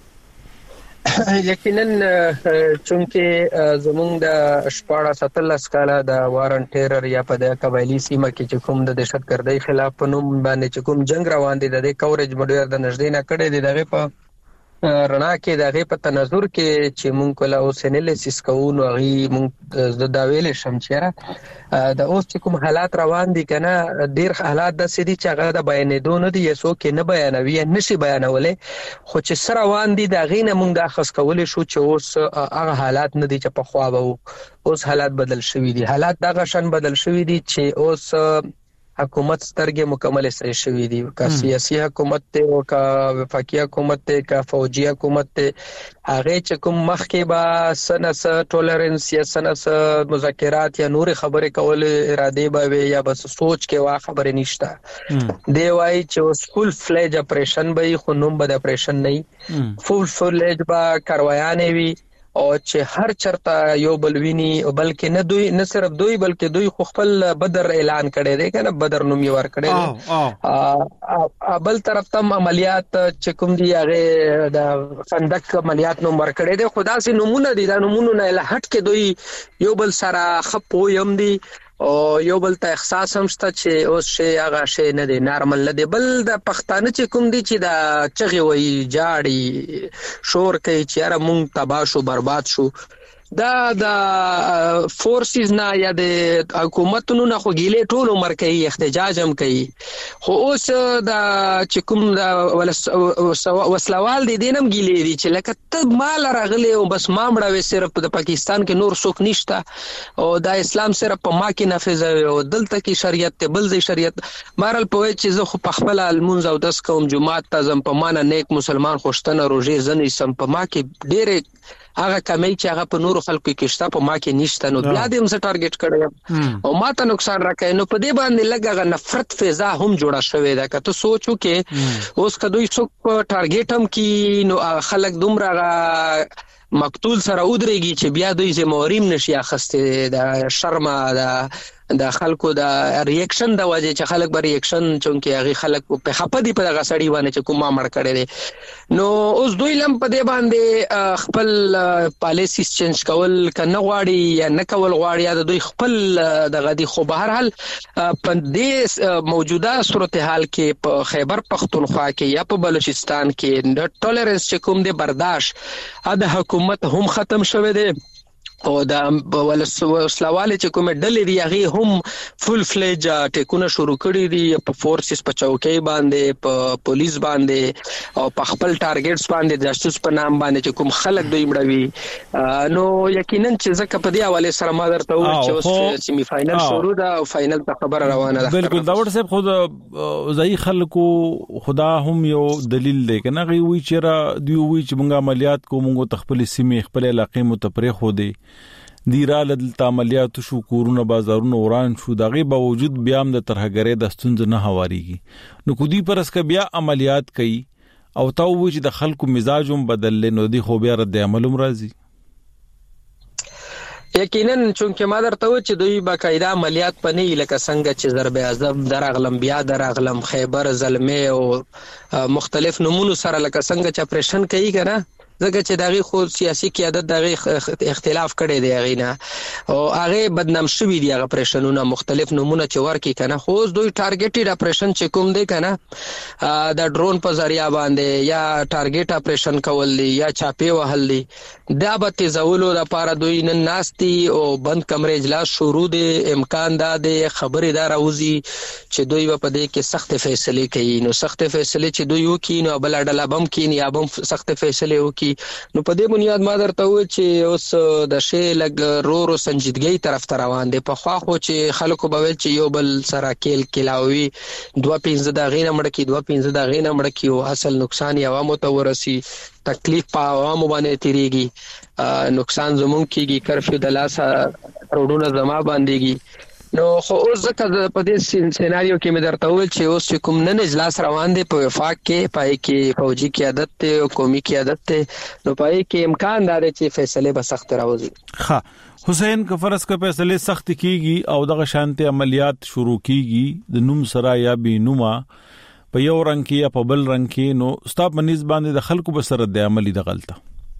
یقینا چونکه زمونږ د شپاړه ستلس کاله د وارن ټیرر یا په د قبایلی سیمه کې چې کوم د دهشتګردۍ خلاف په نوم باندې چې کوم جنگ روان دي د کورج مډیر د نږدې نه کړي دي دغه په رڼا کې دغه په تناظر کې چې مونږ کله اوس انالیسس کوو نو غي مونږ د داویل شم چې د اوس چې کوم حالات روان دي کنه ډیر حالات د سړي چې هغه د بیانېدو نه دي یسو کې نه بیانوي نشي بیانولې خو چې سره روان دي د غینه مونږ د خاص کول شو چې اوس هغه حالات نه دي چې په خوا وو اوس حالات بدل شوي دي حالات دغه شان بدل شوي دي چې اوس حکومت سترګې مکمل صحیح شوې دي کا سیاسي حکومت ته او کا وفاقي حکومت ته کا فوجي حکومت ته هغه چې کوم مخکې با سنس ټولرنس یا سنس مذاکرات یا نور خبره کول اراده به یا بس سوچ کې وا خبره نشته دی وای چې فول فلیج اپریشن به خو نوم به اپریشن نه فول فلیج با کاروایانې وی او چې هر چرته یو بلوینی بلکې نه دوی نه صرف دوی بلکې دوی خو خپل بدر اعلان کړي دي کنه بدر نوم یې ور کړي بل طرف تم عملیات چې کوم دي هغه د خندق عملیات نوم ور کړي دي خدا سي نمونه دي دا نمونه نه لهټ کې دوی یو بل سره خپو يم دي او یو بل ته احساس هم شته چې اوس شي هغه شي نه دی نارمل نه دی بل د پښتانه چې کوم دي چې دا چغي وي جاړي شور کوي چې را مونږ تباہ شو برباد شو دا د فورسز نه یا د حکومتونو نه خو ګیلې ټول عمر کوي احتجاج هم کوي خو اوس د چې کوم د وسلوال دي دینم ګیلې دي چې لکه ته مال راغلی او بس ما مړوي صرف د پاکستان کې نور څوک نشته او دا اسلام صرف په ما کې نافذ او دلته کې شریعت ته بل ځای شریعت مارل په چې زه خو په خپل المنځ او داس کوم جمعه ته زم په معنا نیک مسلمان خوشتنه روزه زنی سم په ما کې ډېر هغه کمی چې هغه په نورو خلکو کې شته په ما کې نشته نو بیا دې هم څه ټارګټ کړی او ما ته نقصان راکړي نو په دې باندې لګه نفرت فضا هم جوړه شوې ده که ته سوچو کې اوس کدوې څوک ټارګټ هم کی نو خلک دومره مقتول سره ودرېږي چې بیا دوی زموریم نشي اخسته د شرم د د خلکو د ریاکشن د وجه چې خلک به ریاکشن چونکه هغه خلک په خپدي په دغه سړی باندې چې کومه مړ کړي دي نو اوس دوی لم په دې باندې خپل پالیسی چینج کول کنه غواړي یا نه کول غواړي یا دوی خپل دغه دي خو به هر حال په دې موجوده صورتحال کې په خیبر پختونخوا کې یا په بلوچستان کې د ټولرنس چې کوم دي برداشت د حکومت هم ختم شوه دي او دا وسلواله چې کومه ډلې دی هغه هم فل فلیج ټیکونه شروع کړي دي په فورسز په چوکۍ باندې په پولیس باندې او په خپل ټارګټس باندې د جاسوس په نام باندې چې کوم خلک دوی مړوي نو یقینا چې زکه په دې حواله سره ما درته وویل چې اوس سیمی فائنل شروع ده او فائنل ته خبره روانه ده بالکل دا ور صاحب خود ځای خلکو خدا هم یو دلیل دی کنه غي وی چې را دی وی چې موږ عملیات کوو موږ تخپل سیمه خپل علاقې متپرې خو دی دیراله د عملیات شو کورونه بازارونه وران شو دغه باوجود بیا هم د ترهګری د ستونز نه هواريږي نو کو دی پرس ک بیا عملیات کوي او تا و چې د خلکو مزاجوم بدل نو دی خو بیا رد عملوم راځي یقینا چونکه ما درته و چې دوی باقاعده عملیات پنې لکه څنګه چې ضرب اعظم درغلم بیا درغلم خیبر زلمه او مختلف نمونه سره لکه څنګه چې اپریشن کوي کنه ځکه چې دغه خو سیاسي قیادت دغه اختلاف کړي دی هغه نه او هغه بدنام شوی دی هغه اپریشنونه مختلف نمونه چې ورکی کنه خو دوی ټارګټډ اپریشن چې کوم دی کنه د ډرون په ذریعہ باندې یا ټارګټ اپریشن کول دی یا چاپی وهل دی دا به تزولو لپاره دوی نن ناستي او بند کمرې اجلاس شروع دی امکان دا دی خبرې دار اوزي چې دوی په دې کې سخت فیصله کوي نو سخت فیصله چې دوی وکړي نو بل ډله بم کین یا بم سخت فیصله وکړي نو په دې بنیاد ما درته و چې اوس د شی لګ رو رو سنجیدګۍ طرف ته روان دي په خوا خو چې خلکو به چې یو بل سره کېل کلاوي دوه پنځه دغې نه مړ کی دوه پنځه دغې نه مړ کی او اصل نقصان یې عوامو ته ورسي تکلیف په عوامو باندې تیریږي نقصان زموږ کیږي کرفیو د لاسه روډونه زما باندېږي نو خو اوس ځکه په دې سیناریو کې مې درته وویل چې اوس کوم نن اجلاس روان دی په وفاق کې پای کې فوجي قیادت ته او قومي قیادت ته نو پای کې امکان لري چې فیصله به سخت راوځي ها حسین که فرض کا فیصله سخت کیږي او دغه شانتي عملیات شروع کیږي د نوم سره یا به نوما په یو رنگ کې یا په بل رنگ کې نو ستاب منځ باندې د خلکو به سره د عملی د غلطه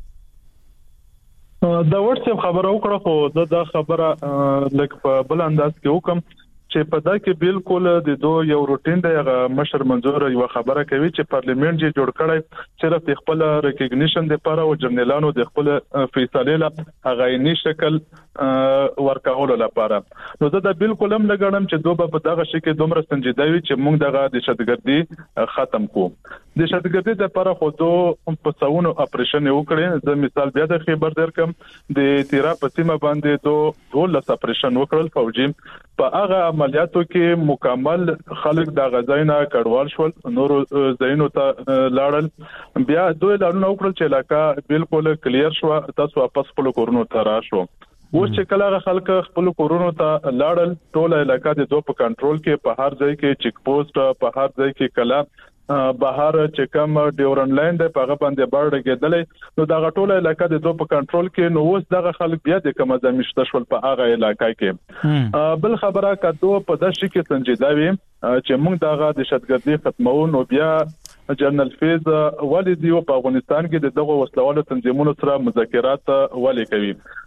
دا واتس اپ خبره وکړه خو دا خبره لکه په بل انداز کې وکم چې په دا کې بالکل د دوه یو روټین دی مشر منظور یو خبره کوي چې پارلیمنت یې جوړ کړی صرف خپل ریکګنیشن د لپاره او جنرالانو د خپل فیصله لا غایني شکل ورکول لپاره نو دا بالکل هم لګړم چې دوه په دغه شي کې دومره سنجیده وي چې موږ دغه د شتګردي ختم کوو د شتګردي لپاره خو دوه په څاونو اپریشن وکړي د مثال بیا د خبر درکم د تیرا پسیمه باندې دوه ډول اپریشن وکړل فوجي په هغه عملیاتو کې مکمل خلک د غزاینه کډوال شول نور زینو ته لاړل بیا دوی لاړو وکړل چې علاقہ بالکل کلیر شو تاسو واپس خپل کورونو ته راشو اوس چې کله خلک خپل کورونو ته لاړل ټول علاقہ د دوه په کنټرول کې په هر ځای کې چیک پوسټ په هر ځای کې کلا بهر چې کوم ډیورن لاین د پاغه باندې باندې کېدلې نو دا غټوله علاقہ د دوه په کنټرول کې نو اوس دغه خلک بیا د کومه زمشته شول په هغه علاقہ کې بل خبره کدو په دشي کې سنجیده وي چې موږ دغه د شتګردي ختمو نو بیا جنرال فیض والدی په افغانستان کې دغه وسلوالو تنظیمونو سره مذاکرات ولې کوي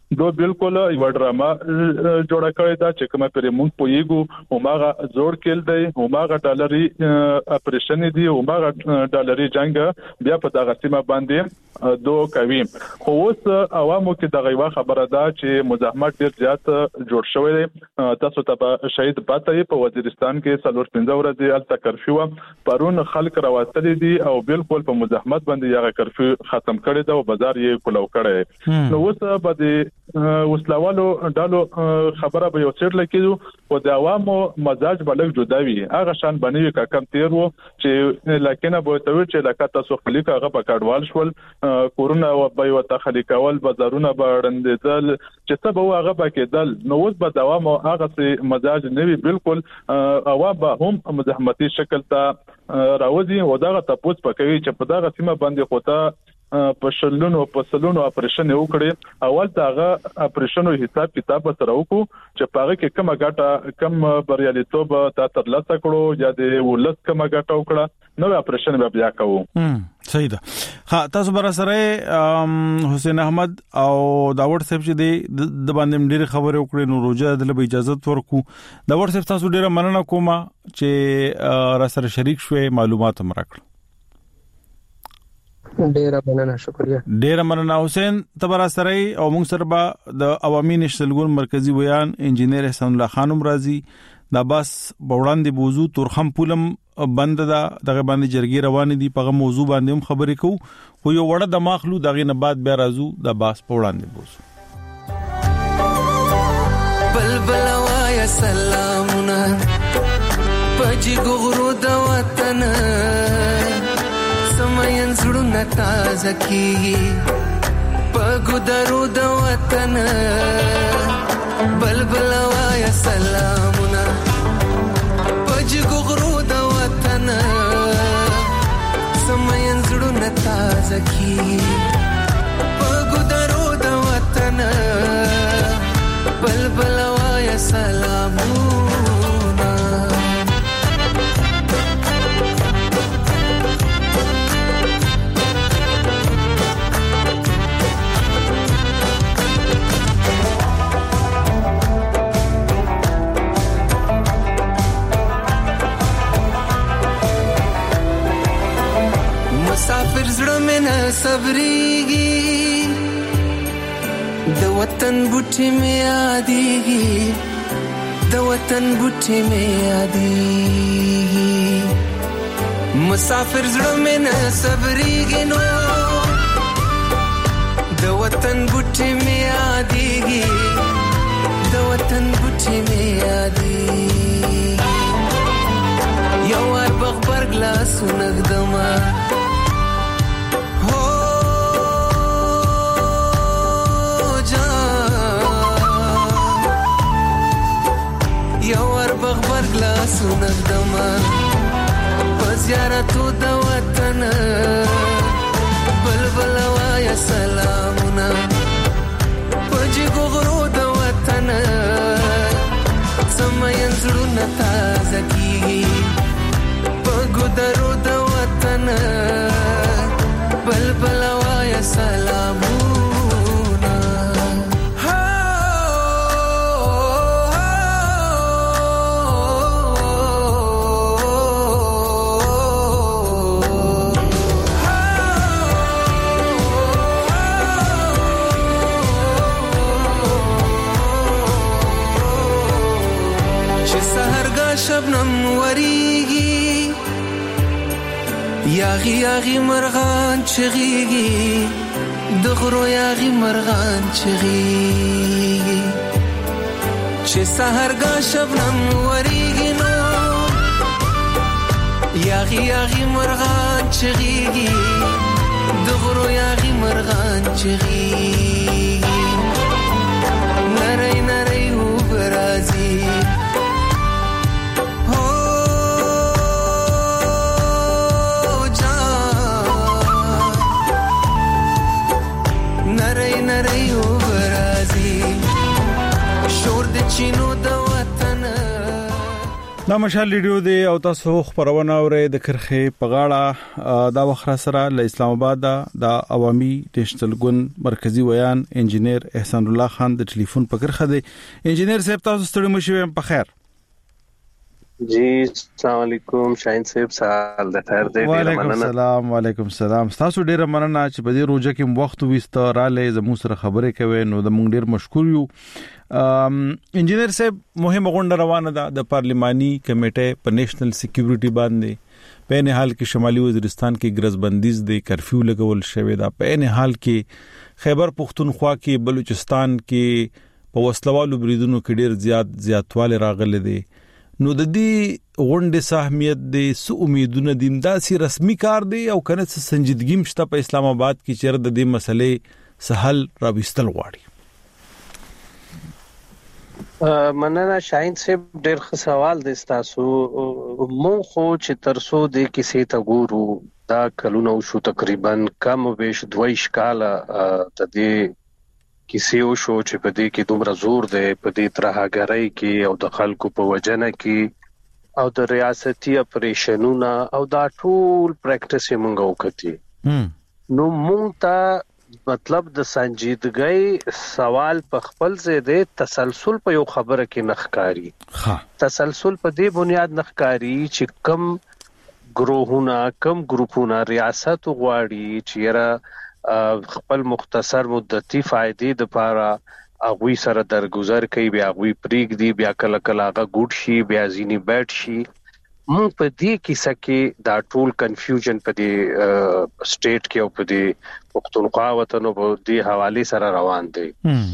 دو بالکل یو ډراما جوړه کړې ده چې کومه پرې مونږ پویګو هماغه زوړ کېل دی هماغه ډالري اپریشن دي هماغه ډالري جنگ بیا په دغه سیمه باندې دو کوي خو اوس عوامو کې دغه یو خبره ده چې مزاحمت ډیر زیات جوړ شوی دی تاسو ته شهید پاتې په وزیرستان کې څلور پنځه ورځې الته کرفیو پرون خلک راوستل دي او بالکل په مزاحمت باندې یغه کرفیو ختم کړی دا او بازار یې کولو کړی نو اوس به د وسلوالو ډالو خبره به یو څیر لکېدو او د عوامو مزاج بلګ جداوي هغه شان بنوي کا کم تیر وو چې لکه به ته چې لکه تاسو خلیک هغه په کډوال شول کورونا او به وته خلیکول بازارونه باندې چې څه به هغه پکېدل نو اوس به دوام او هغه مزاج نوي بالکل عوام به هم مزاحمتي شکل ته راوځي او دا تاسو پکوي چې په دغه سیمه باندې خوته په شلونو په سلونو اپریشن وکړي اول داغه اپریشنو حساب کتاب سره وکړو چې پاره کې کومه ګټه کم بریالیتوب تا تر لاسه کړو یا د ولس کومه ګټه وکړه نو اپریشن به بیا کوو صحیح ده ها تاسو بر سره حسین احمد او داوود صاحب چې د باندې ډېر خبره وکړې نو روزه د لبه اجازه ورکو داوود صاحب تاسو ډېر مننه کوم چې را سره شریک شوي معلومات هم راکړل ډیره مننه شکریہ ډیره مننه حسین تبر سره او موږ سره به د عوامي نشلګون مرکزی بیان انجینیر احسان الله خانم رازي د باس بوړاندې بوزو تورخم پولم بند دا دغه باندې جرګي روان دي په موضوع باندې هم خبرې کوو خو یو وړه د ماخلو دغه نه بعد بیا راځو د باس بوړاندې بوزو بلبل وایا سلامونه پجی ګورو د وطن سمين زړونه تازه کیږي پګو درو د وطن بلبل وایا سلامونه پجګو غرو د وطن سمين زړونه تازه کیږي پګو درو د وطن بلبل وایا سلامونه مسافر زړه مې نه صبرېږي د وطن بوټي مې یادېږي د وطن بوټي مې یادېږي مسافر زړه مې نه صبرېږي نو د وطن بوټي مې یادېږي د وطن بوټي مې یادېږي یو وار بغبرګ لاسونه ږدمه بغبر گلاسو نغدما پزیارتو دا وطن بلبل وایا سلامونا پجی گغرو دا وطن سمین زړونه تازه کیږي پګو درو دا وطن بلبل وایا سلامونا شبنم وریږي یاغي یاغي مرغان چغيږي دغرو یاغي مرغان چغيږي چې سحرګه شبنم وریږي نو یاغي یاغي مرغان چغيږي دغرو یاغي مرغان چغيږي نری نری وبرازي دا مشال ریډیو دی او تاسو خبرونه اورئ د کرخه په غاړه دا وخت سره له اسلام آباد د عوامي ډیجیټل ګوند مرکزی ویان انجینیر احسان الله خان د ټلیفون په کرخه دی. انجینیر صاحب تاسو ستړي مشوي په خیر؟ جی السلام علیکم شاهین صاحب سال د خیر دی. وعلیکم السلام. وعلیکم السلام. تاسو ډیره مننه چې په دې روزه کې وخت وست را لې زموږ سره خبرې کوي نو د مونږ ډیر مشکور یو. انجینیر صاحب مهمه غونډه روانه ده د پارلیماني کمیټې په نېشنل سکیورټي باندې په نه حال کې شمالي وزیرستان کې ګرځبندیز دی کرفیو لګول شوی دا په نه حال کې خیبر پختونخوا کې بلوچستان کې په وسلوالو بریدونو کې ډیر زیات زیاتواله راغلي دي نو د دې غونډې سهمیت دي سو امیدونه دي داسي رسمي کار دی او کنه سنجیدګي مشته په اسلام آباد کې چیرې د دې مسلې سهل راوستل غواړي. مننه شاهین صاحب ډېر ښه سوال دی تاسو. مون خو چې ترسو د کیسې ته ګورو دا کلونه شو تقریبا کم بیش دویش کاله د دې کیسې او شو چې په دې کې دومره زور دی په دې ترهګرۍ کې او د خلکو په وجنه کې او د ریاستي اپریشنونو او دا ټول پریکټیس یې مونږ وکړي نو مونږ ته مطلب د سنجیدګۍ سوال په خپل ځای دی تسلسل په یو خبره کې نخکاری. ها تسلسل په دې بنیاد نخکاری چې کم ګروهونه کم ګروپونه ریاست غواړي چې را خپل مختصر مدتي فائدې د پاره اغوی سره درگذر کوي بیا اغوی پریګ دی بیا کله کله هغه ګډ شي بیا ځینی بیٹ شي. مونږ په دې کیسه کې دا ټول کنفیوژن په دې سټیټ کې او په دې پښتونخوا وطن په دې حواله سره روان دي.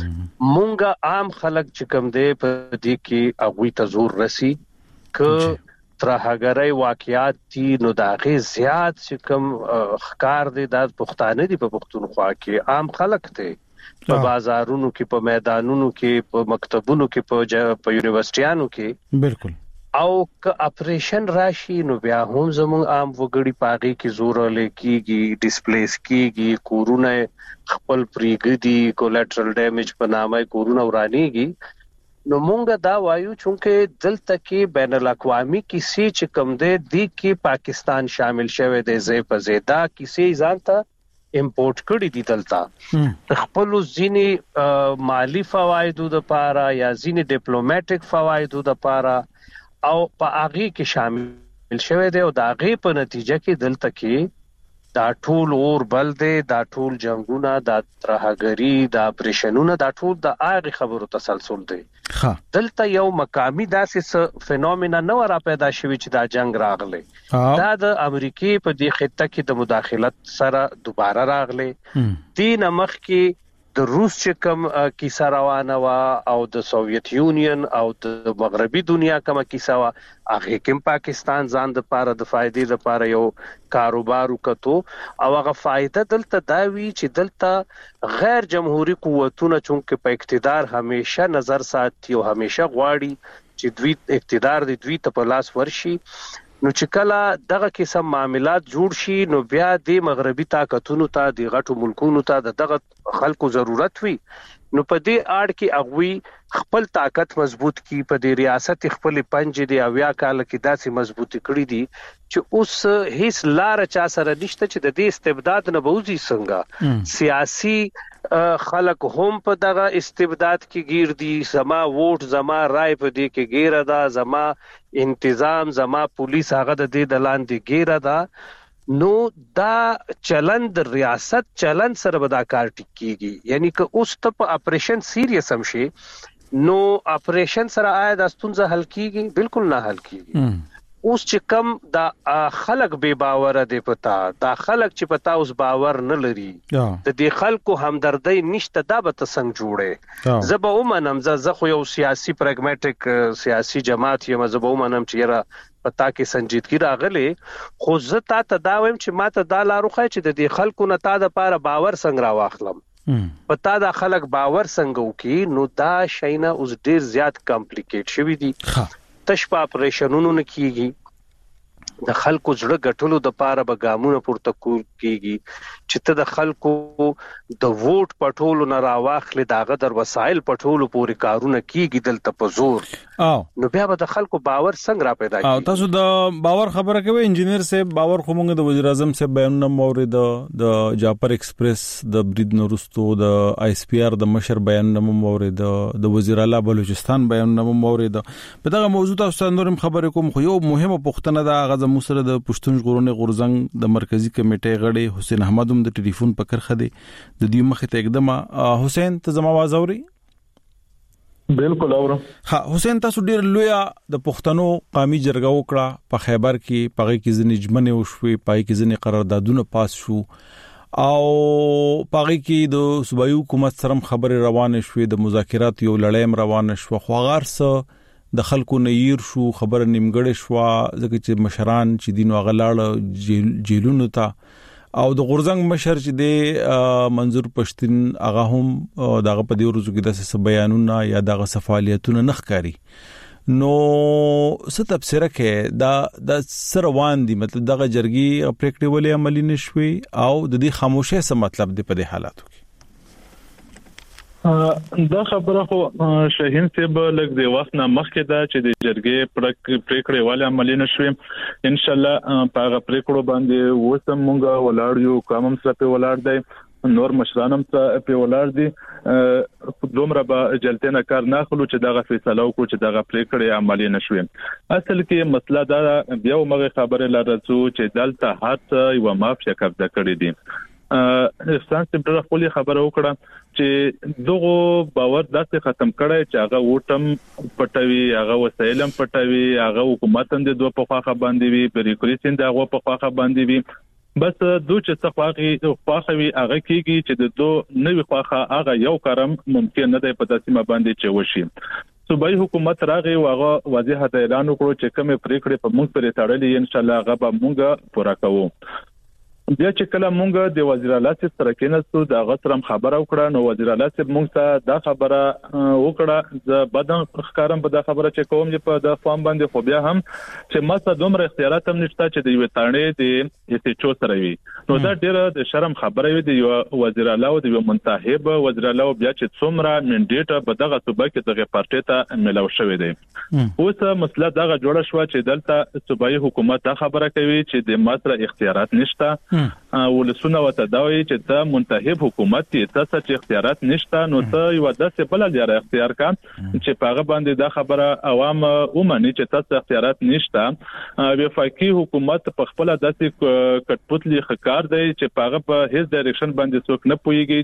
مونږه عام خلک چې کوم دي په دې کې اغوی ته زور رسی ک ترهګرۍ واقعیات دي نو دا غي زیات چې کوم خکار دي د پښتانه دي په پښتونخوا کې عام خلک دي په بازارونو کې په میدانونو کې په مکتبونو کې په په یونیورسيټیانو کې بالکل او ک اپریشن راشي نو بیا هم زموږ عام وګړي پاغي کې زور لکېږي ډیسپلیس کېږي کورونه خپل پریګدي کولیټرل ډیمیج په نامه کورونه ورانيږي نو مونږ دا وایو چې دلته کې بین الاقوامي کیسې چې کوم دي د کې پاکستان شامل شوه دی زې په زیاده کیسې ځانته امپورټ کړی دي دلته خپل ځینی مالی فوایدو د پاره یا ځینی ډیپلوماټیک فوایدو د پاره او په هغه کې شامل شوه دی او د هغه په نتیجه کې دلته کې دا ټول اور بل دی دا ټول جنگونه دا ترهګری دا اپریشنونه دا ټول د هغه خبرو تسلسل دی. ها دلته یو مقامی داسې فینومینا نو را پیدا شوی چې دا جنگ راغلی دا د امریکای په دې خطه کې د مداخلت سره دوباره راغلی. دین مخ کې د روس چې کوم کیسه روانه وا او د سوویت یونین او د مغربي دنیا کوم کیسه وا هغه کوم پاکستان ځان د پاره د فائدې لپاره یو کاروبار وکړو او هغه فائدہ دلته دا وی چې دلته غیر جمهوریت قوتونه چونکه په اقتدار همیشه نظر ساتي او همیشه غواړي چې دوی اقتدار د دوی ته په لاس ورشي نو چې کله دغه قسم معاملات جوړ شي نو بیا د مغربي طاقتونو ته د غټو ملکونو ته دغه خلکو ضرورت وي نو په دې اړ کې اغوي خپل طاقت مضبوط کی په دې ریاست خپل پنځه دی اویا کال کې داسې مضبوطی کړی دي چې اوس هیڅ لار چا سره نشته چې د دې استبداد نه بوزي څنګه سیاسي خلک هم په دغه استبداد کې گیر دي زما ووټ زما رائے په دې کې ګیره ده زما انتظام زما پولیس هغه د دې د لاندې ګیره ده نو دا چلند ریاست چلند سره به دا کار ټیکيږي یعنی که اوس ته په اپریشن سیریس هم شي نو اپریشن سره آیا د ستونزه حل کیږي بالکل نه حل کیږي. اوس چې کم دا خلک بے باور دي پتا دا خلک چې پتا اوس باور نه لري د دې خلکو همدردی نشته دا به تسنګ جوړه زبه ومنم زه خو یو سیاسي پراګماټیک سیاسي جماعت یم زبه ومنم چې را پتا کې سنجیدګي راغلي خو زه تا ته دا وایم چې ماته دا لاروخه چې د دې خلکو نه تا د پاره باور څنګه را واخلم پتا دا خلک باور څنګه وکي نو دا شینه اوس ډیر زیات کمپلیکیټ شوی دي تش په اپریشنونو نه کیږي د خلکو زړه ګټلو د پاره به ګامونه پورته کیږي چې ته د خلکو د ووټ پټولو نه راواخلې داغه در وسایل پټولو پورې کارونه کیږي دلته په زور نو بیا به د خلکو باور څنګه را پیدا کیږي. تاسو د باور خبره کوي انجینیر صاحب، باور خو موږ د وزیر اعظم صاحب بیانونه مورید، د جعفر ایکسپریس د برید نورستو د آی اس پی آر د مشر بیانونه مورید، د وزیر اعلی بلوچستان بیانونه مورید. په دغه موضوع تاسو نورم خبرې کوم، خو یو مهمه پوښتنه ده هغه مو سره د پښتون ژغورنې غورځنګ د مرکزی کمیټې غړي حسین احمد هم د ټلیفون په کرخه دی د دې مخې ته اقدام. حسین ته زما आवाज اوري؟ بالکل اورم. ها حسین، تاسو ډیر لوی د پښتنو قومي جرګه وکړه په خیبر کې، پغې کې ځنې جمنه وشوي، پای کې ځنې قراردادونه پاس شو او پغې کې د صوبایي حکومت سره خبرې روانه شوې، د مذاکرات یو لړۍ روانه شو، خو غارسه د خلکو نیر شو، خبره نیمګړې شو ځکه چې مشران چې دینو غلاړه جیل جیلونو ته او د غورځنګ مشر چې د منظور پښتون هغه هم دغه په دې ورځو کې د څه بیانونه یا دغه فعالیتونه نخکاری. نو څه تفسیر کې دا د سروان دي، مطلب دغه جرګي پریکټیولي عملی نشوي او د دې خاموشه څه مطلب دی په دې حالاتو کې؟ دا خبره خو شاهین صاحب لږ د وخت نه مخکې دا چې د جرګې پریکړې والا عملی نشوي. ان شاء الله په هغه پریکړو باندې وسم مونږه ولاړ یو، کوم څه په ولاړ دی، نور مشرانم څه په ولاړ دي، دومره به جلتنه کار نه خلو چې دغه فیصله وکړو چې دغه پریکړې عملی نشوي. اصل کې مسله دا بیا موږ خبره لرځو چې دلته هڅه یو مافیا قبضه کړې دي. احسان سپټر خپل خبره وکړه چې دغه باور داسې ختم کړي چې هغه وټم پټوي، هغه وسایلم پټوي، هغه حکومت هم د دوه په خواخه باندې وي، بریکریسین دغه په خواخه باندې وي. بس دوی چې څخه خواخوي هغه کیږي چې د دوه نوې خواخه هغه یو کارم ممکن نه دی په تاسیمه باندې چې وشي. صوبایي حکومت راغی او هغه واضح اعلان وکړو چې کومه پریکړه په موږ پرې تړلې ان شاء الله هغه به موږ پوره کوو. بیا چې کله مونږ د وزیر اعلی سره کېناستو د غترم خبره وکړه، نو وزیر اعلی سره مونږ ته دا خبره وکړه د بدن ښکارم په دا خبره چې کوم چې په د فارم باندې خو بیا هم چې ماته دومره اختیارات هم نشته چې د یو تانې د ایسچو سره وي. نو دا ډیره د شرم خبره وي د یو وزیر اعلی او د یو منتخب وزیر اعلی بیا چې څومره منډیټ په دغه صوبه کې دغه پارټي ته ملو شوی دی. اوس مسله دغه جوړه شو چې دلته صوبایي حکومت دا خبره کوي چې د ماته اختیارات نشته، ولسونه وته دا وایي چې ته منتخب حکومت کې تاسو چې اختیارات نشته، نو ته یو داسې بل لري اختیار کا چې پاغه باندې دا خبره عوام ومني چې تاسو اختیارات نشته. وفاقي حکومت په خپل داسې کټپوتلی خکار دی چې پاغه په هیڅ ډایرکشن باندې څوک نه پويږي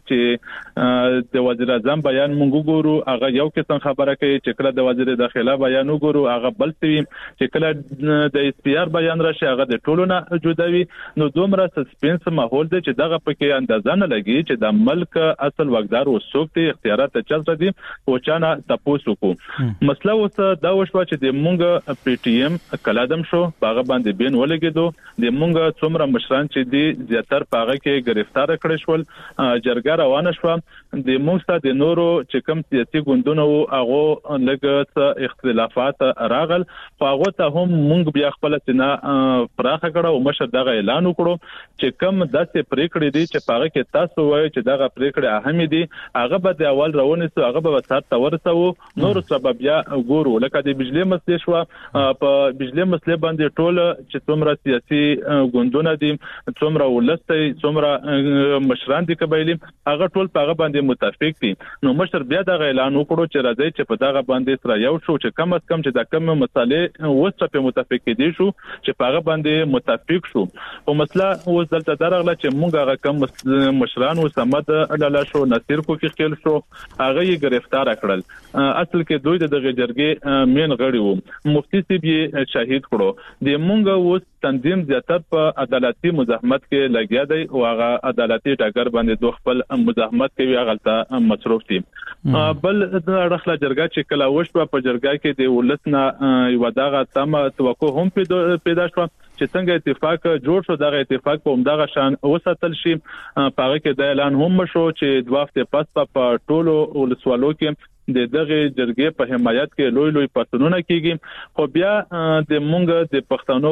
چې د وزیر اعظم بیان مونږ ګورو هغه یو قسم خبره کوي، چې کله د وزیر داخله بیان وګورو هغه بل څه، چې کله د اس پی آر بیان راشي هغه د ټولو نه جوړوي. نو دومره سسپنس ماحول دی چې دغه پکې اندازه نه لګي چې د ملک اصل وګدار وسوک دي، اختیارات چل دي او چانه تاسو کو. مسله اوس دا وشو چې د مونږ پی ټی ایم کلادم شو باغ باندې بین ولګیدو، د مونږ څومره مشران چې دي زیاتر پاغه کې گرفتار کړي شول، جرګه روانه شو. د مونږ ته د نورو چې کوم سیاسي ګوندونه او هغه لګ اختلافات راغل، خو هغه ته هم مونږ بیا خپل سینا پراخه کړه او مشر دغه اعلان وکړو چې کوم داسې پریکړې دي چې پاغه کې تاسو وایي چې دغه پریکړې اهمه دي، هغه به د اول راونی سو هغه به سات تورسو، نور سبب بیا ګورو. لکه د بجلی مسلې شو، په بجلی مسلې باندې ټول چې څومره سیاسي ګوندونه دي، څومره ولستي، څومره مشران دي قبایلی، هغه ټول پاغه باندې متفق دي. نو مشر بیا دغه اعلان وکړو چې راځي چې په دغه باندې سره یو شو چې کم از کم چې دا کم مسالې وسه په متفق دي شو چې پاغه باندې متفق شو. او مسله اوس دلته درغله چې مونږ هغه کم مشران او سمد لاله شو، نصیر کو کې خل شو، هغه یې گرفتار کړل. اصل کې دوی د جرګې مین غړي وو، مفتي سی به شهید کړو. د مونږ اوس تنظیم زیاتر په عدالتي مزاحمت کې لګیا دی او هغه عدالتي ټاګر باندې دوه خپل مزاحمت کوي، هغه ته مصروف دي. بل د رخله جرګه چې کله وشو په جرګه کې د ولسنه یو دغه تم توقع هم پیدا شو چې څنګه اتفاق جوړ شو. دغه اتفاق په همدغه شان وساتل شي. پاره کې د اعلان هم شو چې دوه هفته پس په ټولو ولسوالو کې د دغه جرګې په حمایت کې لوی لوی پاتونونه کیږي خو بیا د مونږ د پښتنو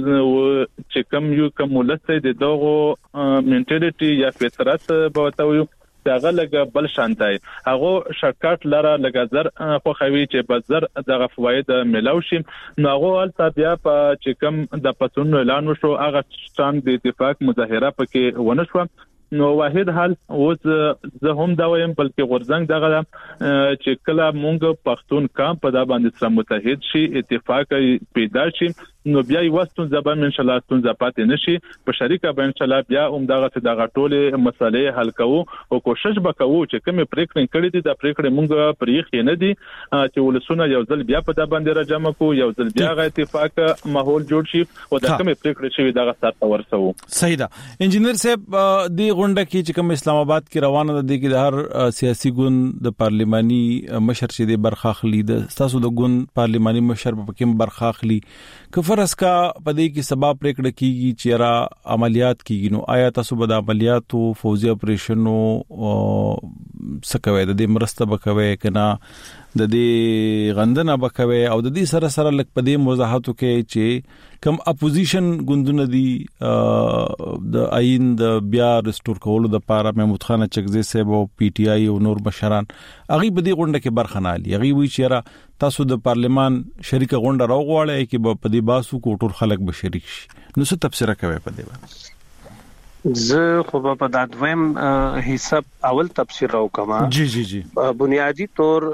چې کوم یو کوم ولسته د دغه منټالیټي یا فطرت به وتاوي داغه لګ بل شانتای هغه شرکت لاره لګزر خو خوي چې بزر دغه فواید ملاو شي نو هغه البته بیا په چې کوم د پتون اعلان وشو هغه ستان د اتفاق مظاهره پکې ونه شو نو واحد حل اوس زه هم دا وایم بلکې غورځنګ دغه چې کله مونږ پښتون کام په دا باندې سره متحد شي اتفاق پیدا شي نو بیا یو ستون زبان ان شاء الله ستون زپات نشي په شریکه به ان شاء الله بیا هم دغه دغه ټوله مسلې حل کوو او کوشش وکړو چې کوم پریکړې کړې دي د پریکړې مونږ پرېخ نه دي چې ولسونه یو ځل بیا په دا باندې راجمع کو یو ځل بیا غ اتفاق ماحول جوړ شي او د کوم پریکړې شوی دغه سره ورسو صحیح ده انجینر صاحب دی غونډه کې چې کوم اسلام آباد کې روانه ده د هر سیاسي ګوند د پارلماني مشر چې د برخاخلي د تاسو د ګوند پارلماني مشر په کوم برخاخلي کفرس کا پدې کې سبب پریکړه کیږي چې را عملیات کیږي نو آیا تاسو به د عملیاتو فوزي اپریشنو سکوي د دې مرسته بکوي کنه د دې غندنه بکوي او د دې سره سره لک پدې وضاحتو کې چې کم اپوزیشن ګوندونه دي د آئین د بیا ريسټور کولو د پاره محمود خان چکزي صاحب او پی ټی آی او نور مشران اغي بدی غونډه کې برخه نه لري اغي وی چې تاسو د پارلمان شریک غونډه راوغواړئ کې په دې باسو کوټور خلک به شریک شي نو څه تفسیر کوي په دې باندې زه خو په دادویم حساب اول تفسیر راوکما جی جی جی بنیادی طور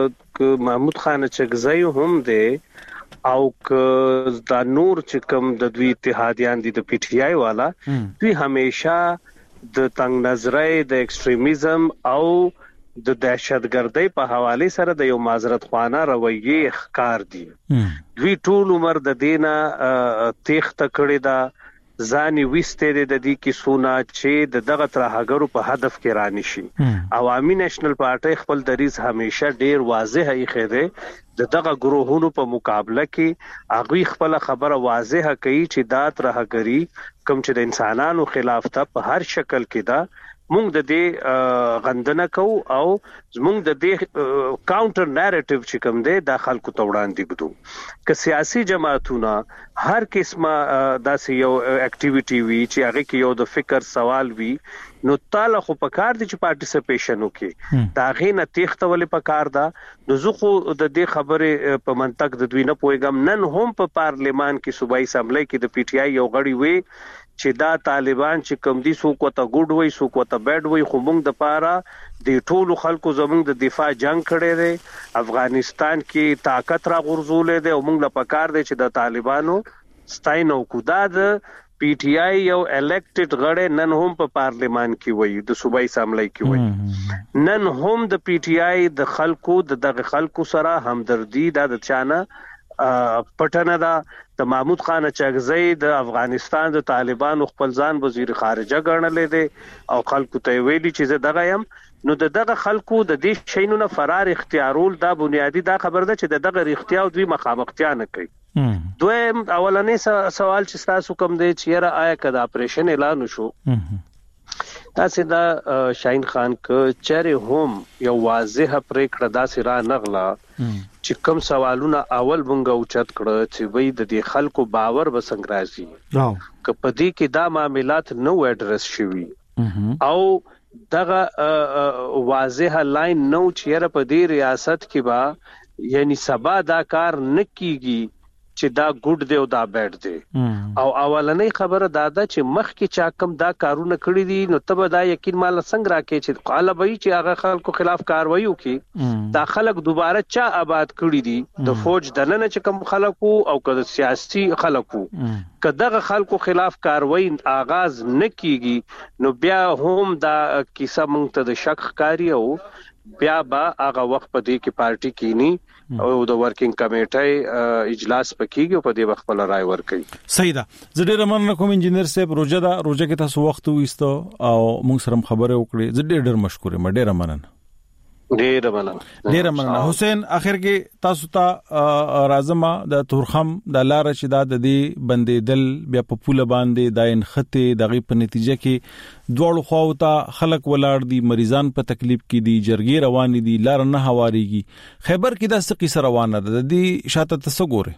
محمود خان چکزي هم دی او ک دا نور چې کوم د دوی اتحادیان دي د پی ټی آی والا دوی همیشه د تنگ نظرۍ د ایکستریمیزم او د دهشتګردۍ په حواله سره د یو معذرت خوانه رویه ښکار دي دوی ټول عمر د دینه تیخت کړی دا ځاني وسته د دې کې سونا چې د دغه ترهګرو په هدف کې رانی شي عوامي نېشنل پارټي خپل دریز همیشه ډیر واضح هي خېده د دغه ګروهونو په مقابله کې اغوی خپل خبره واضحه کوي چې دا ترهګری کوم چې د انسانانو خلاف ته په هر شکل کې دا مونږ د دې غندنه کو او مونږ د دې کاونټر نریټیو چې کوم دی د خلکو ته وړاندې بده که سیاسي جماعتونه هر قسمه داسې یو اکټیویټي وی چې هغه کې یو د فکر سوال وی نو تعالی خو په کار دي چې پارټیسیپیشن وکي دا غینه تختول په کار ده نو زه خو د دې خبره په منطق د دوی نه پويګم نن هم په پارلیمان کې صوبایي اسمبلی کې د پی ټی آی یو غړي وی چې دا طالبان چې کوم دي سو کو ته ګډ وای سو کو ته بیډ وای خو موږ د پاره د ټولو خلکو زموږ د دفاع جنگ کړي دي افغانستان کې طاقت را غورځولې دي او موږ له پکار دي چې د طالبانو ستاینو کو دا د پی ټی آی یو الیکټډ غړي نن هم په پارلیمان کې وای د صوبایي اسمبلی کې وای نن هم د پی ټی آی د خلکو د دغه خلکو سره همدردی د چانه پټنه دا د محمود خان چغزي د افغانستان د طالبانو خپل ځان وزیر خارجه ګڼلې دي او خلکو ته ویلي چې دغه يم نو دغه خلکو د دې شینو نه فرار اختیارول دا بنیادی دا خبر ده چې دغه اختیار دوی مخامختیا نه کوي دویم اولنې سوال چې تاسو کوم دی چې را آیا کدا اپریشن اعلان شو تاسو دا شاهین خان ک چره هم یو واضح پریکړه داسې را نغلا چې کوم سوالونه اول مونږ اوچت کړه چې وای د دې خلکو باور وسنګ راځي ک په دې کې دا معاملات نو اډرس شوي او دغه واضح لاین نو چیرې په دې ریاست کې با یعنی سبا دا کار نکېږي چې دا ګډ دی او دا بیډ دی او اولنې خبره دا ده چې مخ کې چا کم دا کارونه کړی دي نو تب دا یقین مال څنګه راکې چې قاله وای چې هغه خلکو خلاف کاروایی وکي دا خلک دوباره چا آباد کړی دي د فوج دننه چې کم خلکو او که سیاسي خلکو که دغه خلکو خلاف کاروایی آغاز نکېږي نو بیا هم دا کیسه مونږ ته د شک ښکاری او بیا با هغه وخت په دې کې پارټي کینی او د ورکینګ کمیټې اجلاس پکېږي په دې وخت په رائے ورکړي صحیح ده زه ډېر مننه کوم انجینر صاحب روزه دا روزه کې تاسو وخت وېستو او موږ سره خبرې وکړې زه ډېر ډېر مشکور یم ډېر مننه ډیر مننه ډیر مننه حسین. اخر کې تاسو ته رازمه د تورخم د لار چې د دې بندیدل بیا په پوله باندې د انخته دغه په نتیجه کې دوړو خو ته خلک ولاړ دي، مریضان په تکلیف کې دي، جرګې روان دي، لار نه هواريږي. خیبر کې د څه قصه روانه ده د دې شاته تاسو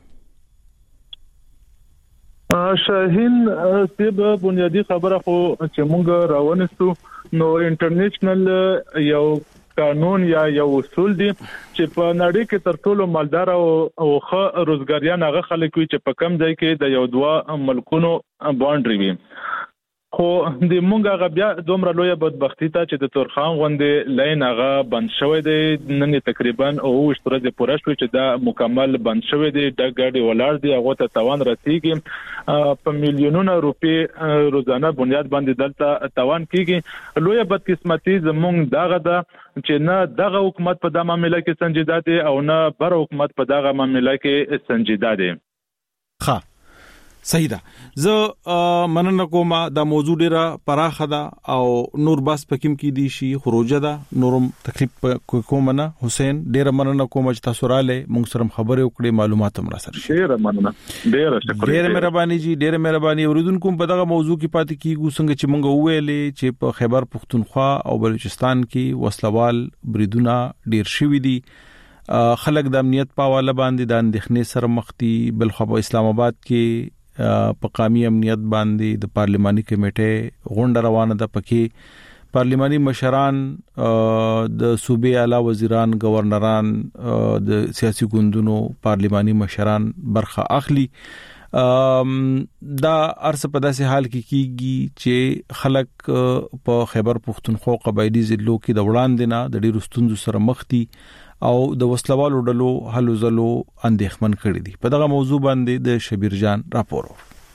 شاهین طب بنیادی خبره خو چې مونږ راونستو نو انټرنیشنل یو قانون یا یو اصول دي چې په نړۍ کې تر ټولو مالدار او ښه روزګاریان هغه خلک وي چې په کم ځای کې د یو دوه ملکونو باونډري وي. خو د مونږ هغه بیا دومره لویه بدبختی ته چې د تورخان غوندې لین هغه بند شوی دی. نن تقریبا اوه ورځې پوره شوې چې دا مکمل بند شوی دی. د ګاډي ولاړ دی، هغه ته توان رسیږي په میلیونونو روپۍ روزانه بنیاد باندې دلته توان کیږي. لویه بدقسمتي زمونږ دغه ده چې نه دغه حکومت په دغه معاملې کې سنجیده دی او نه بر حکومت په دغه معاملې کې سنجیده دی. ښه صحیح ده. زه مننه کوم دا موضوع ډیره پراخه ده او نور بس پکیم کې دي شي خروجه ده نورم تکلیف کوم نه. حسین ډیره مننه کوم چې تاسو رااله مونږ سره خبرې وکړې، معلومات هم را سره شي. ډیره مننه، ډیره شکر، ډیره مهرباني جی، ډیره مهرباني. اوریدونکو په دغه موضوع کې پاتې کیږو څنګه چې مونږ ویلې چې په خیبر پختونخوا او بلوچستان کې وسلوال بریدونه ډیر شوي دي. خلک د امنیت په حواله باندې د اندېښنې سره مخ دي. بل خو په اسلام آباد کې په قومي امنیت باندې د پارلماني کمیټې غونډه روانه ده. پکې پارلماني مشران، د صوبې اعلی وزیران، گورنران، د سیاسي ګوندونو پارلماني مشران برخه اخلي. دا ارڅ په داسې حال کې کیږي چې خلک په خیبر پختونخوا قبایلی ضلعو کې د وړاندې نه د ډیرو ستونزو سره مخ دي او د وسلوالو ډلو هلو زلو اندېښمن کړي دي. په دغه موضوع باندې د شبیر جان راپور.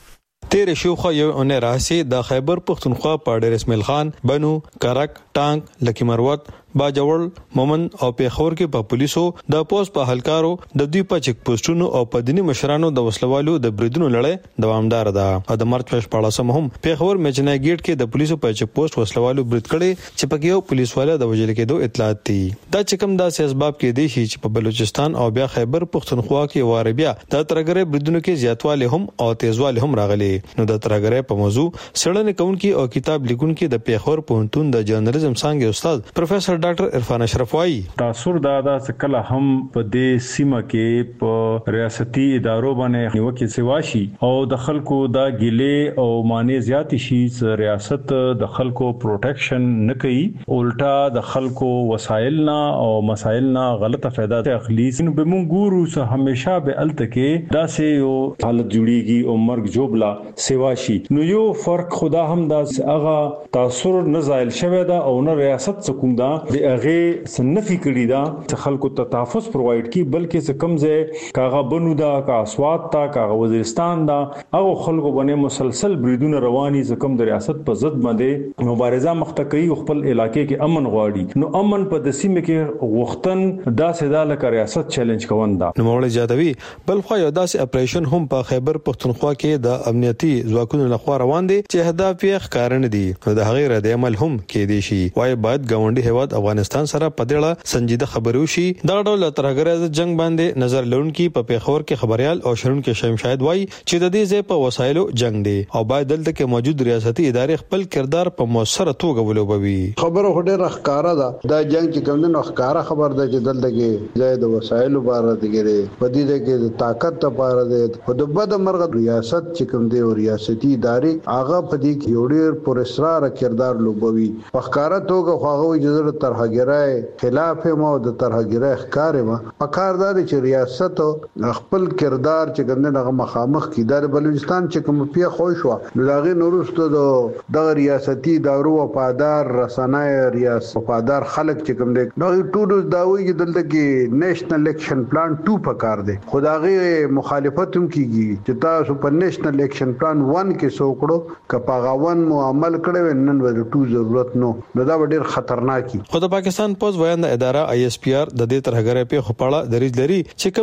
تیر شوخه یو اونې راسي د خیبر پختونخوا په ډېر اسماعیل خان، بنو، کرک، ټانک، لکی مروت، باجوړ، مومن او پیښور کې په پولیسو د پوس په هلکارو د دوی په چک پوسټونو او په دینی مشرانو د وسلوالو د بریدونو لړۍ دوامدار ده. او د مارچ په شپاړسمه هم پیښور میچنای گیټ کې د پولیسو په چک پوسټ وسلوالو برید کړي چې په یو پولیس والا د وژل کېدو اطلاعات دي. دا چې کوم داسې اسباب کې دي چې په بلوچستان او بیا خیبر پختونخوا کې واره بیا د ترګرې بریدونو کې زیاتواله هم او تیزواله هم راغلي. نو د ترګرې په موضوع سړنه کونکي او کتاب لیکونکي د پیښور پوهنتون د جرنالیزم څانګې استاد پروفیسور ډاکټر عرفان اشرف وايي تاثر دا دا کله هم په دې سیمه کې په ریاستي ادارو باندې نیوکه سیواشي او د خلکو دا ګیلې او معنی زیات شي چې ریاست د خلکو پروټیکشن نه کوي، الټا د خلکو وسایل نه او مسایل نه غلطه فائدہ اخلي. نو به مونږ ګورو چې همیشه به التکه دا سه یو حالت جوړیږي او مرګ جوبلا سیواشي. نو یو فرق خدا هم دا هغه تاثر نه زایل شوی دا او نه ریاست څخه دا د هغه سنفي کړی دا چې خلکو ته تحفظ پرووايډ کی، بلکې څه کم ځای کاغه بنو دا کا اسوات تا کاغه وزیرستان دا او خلکو باندې مسلسل بریدونه رواني چې کم د ریاست په ضد باندې مبارزه مخته کوي، خپل علاقې کې امن غواړي. نو امن په د سیمه کې وختن دا سدا لکه ریاست چیلنج کووندا. نو مولوی جادوی بل خو یو داسې اپریشن هم په خیبر پختونخوا کې د امنیتي ځواکونو لخوا روان دي چې هدف یې ښکارن دي. د هغې رد عمل هم کې دي شي. وای باید ګاونډي هیواد افغانستان سره په دړه سنجیده خبرو شي. دا ډول ترګرې جنگ باندې نظر لرونکي په پیښور کې خبريال او شرون کې شیم شاهد وای چې د دې ځای په وسایلو جنگ دی او باید دلته کې موجود ریاستي ادارې خپل کردار په موثره توګه ولوبوي. خبره هډه ښکارا ده دا جنگ چې کوم نه ښکارا خبر ده چې دلته کې ځای د وسایلو بار دیګره په دې کې د طاقت لپاره ده په د بد مرغ ریاست چې کوم دی او ریاستي ادارې هغه په دې کې یوډیر پر اصرار کردار لوبوي. په ښکارا توګه خو هغه جزر ترهګرای خلاف مو د ترهګرای ښکارې ما پکاردار چې ریاست خپل کردار چې ګندنه مخامخ کی د بلوچستان چې کوم پی خوښ و نو داغه نورستو د ریاستي ادارو وفادار رسنای ریاست وفادار خلک چې کوم دی نو ټول داوی چې دلته کې نېشنل الیکشن پلان ټو پکار دی. خدایي مخالفت هم کیږي چې تاسو په نېشنل الیکشن پلان ون کې سوکړو کپاغاون مو عمل کړو نن ور ټو ضرورت نو دا ډیر خطرناکي. خو د پاکستان پوز ویاند اداره آی ایس پی آر د دې ترهګرۍ په خپړه دریځ لري چې کم کمزې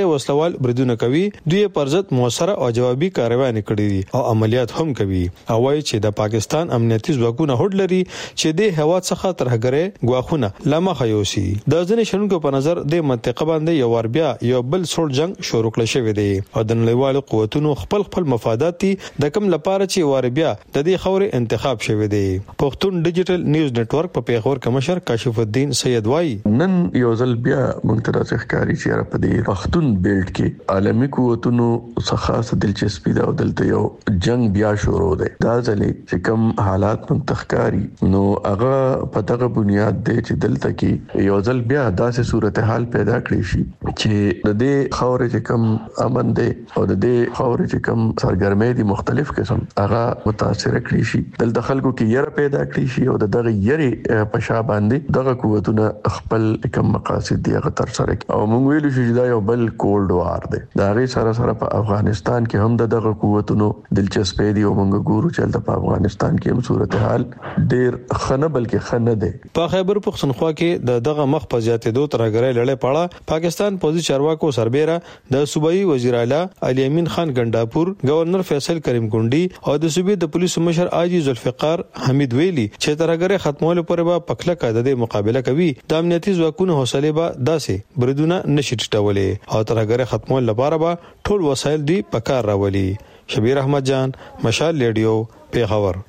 وسلوال بریدونه کوي دوی پر ضد موثره او جوابي کاروایی کړې او عملیات هم کوي او وايي چې د پاکستان امنیتي ځواکونه هوډ لري چې د هوا څخه ترهګره غواخونه لمخه یوسي د ځنې شنونکو په نظر د منطقه باندې یو ور بیا یو بل سوړ جنگ شروع کړل شوی دی او د نړیوالو قوتونو خپل خپل مفادات دي د کوم لپاره چې ور بیا د دې خوري انتخاب شوی دی پښتون ډیجیټل نیوز نتورک په پیغور کمشر کاشف الدین سید وای نن یو ځل بیا موږ ته ښکاری چې را پدې پښتون بیلټ کې عالمي قوتونو څخه دلچسپي دا دلته یو جنگ بیا شروع دی دا ځلې چې کوم حالات موږ تخکاری نو هغه په دغه بنیاد دی چې دلته کې یو ځل بیا داسې صورتحال پیدا کړی شي چې د دې خاورې چې کوم امن دی او د دې خاورې چې کوم سرګرمۍ دي مختلف قسم هغه متاثر کړی شي دلته خلکو کې یره پیدا کړی شي او دغه یری په شا باندې دغه قوتونه خپل کوم مقاصد دی هغه تر سره او موږ ویل شو چې دا یو بل کولډ وار دی دا غي سره سره په افغانستان کې هم دغه قوتونو دلچسپي دی او موږ ګورو چې د افغانستان کې هم صورتحال ډیر خنه بلکې خنه دی په خیبر پختونخوا کې د دغه مخ په زیاتېدو ترهګرۍ لړۍ پاړه پاکستان پوزي چارواکو سربېره د صوبایي وزیر اعلی علي امین خان ګنداپور گورنر فیصل کریم ګونډي او د صوبې د پولیسو مشر آجي ذوالفقار حمید ویلي چې ترهګرۍ ختمولو پر به پخله قاعده د مقابله کوي د امنیتي ځواکونو حوصله به داسې بریدونه نشي ټټولې او ترهګرۍ ختمول لپاره به ټول وسایل دی پکار راولي شبیر احمد جان مشال ریډیو پیښور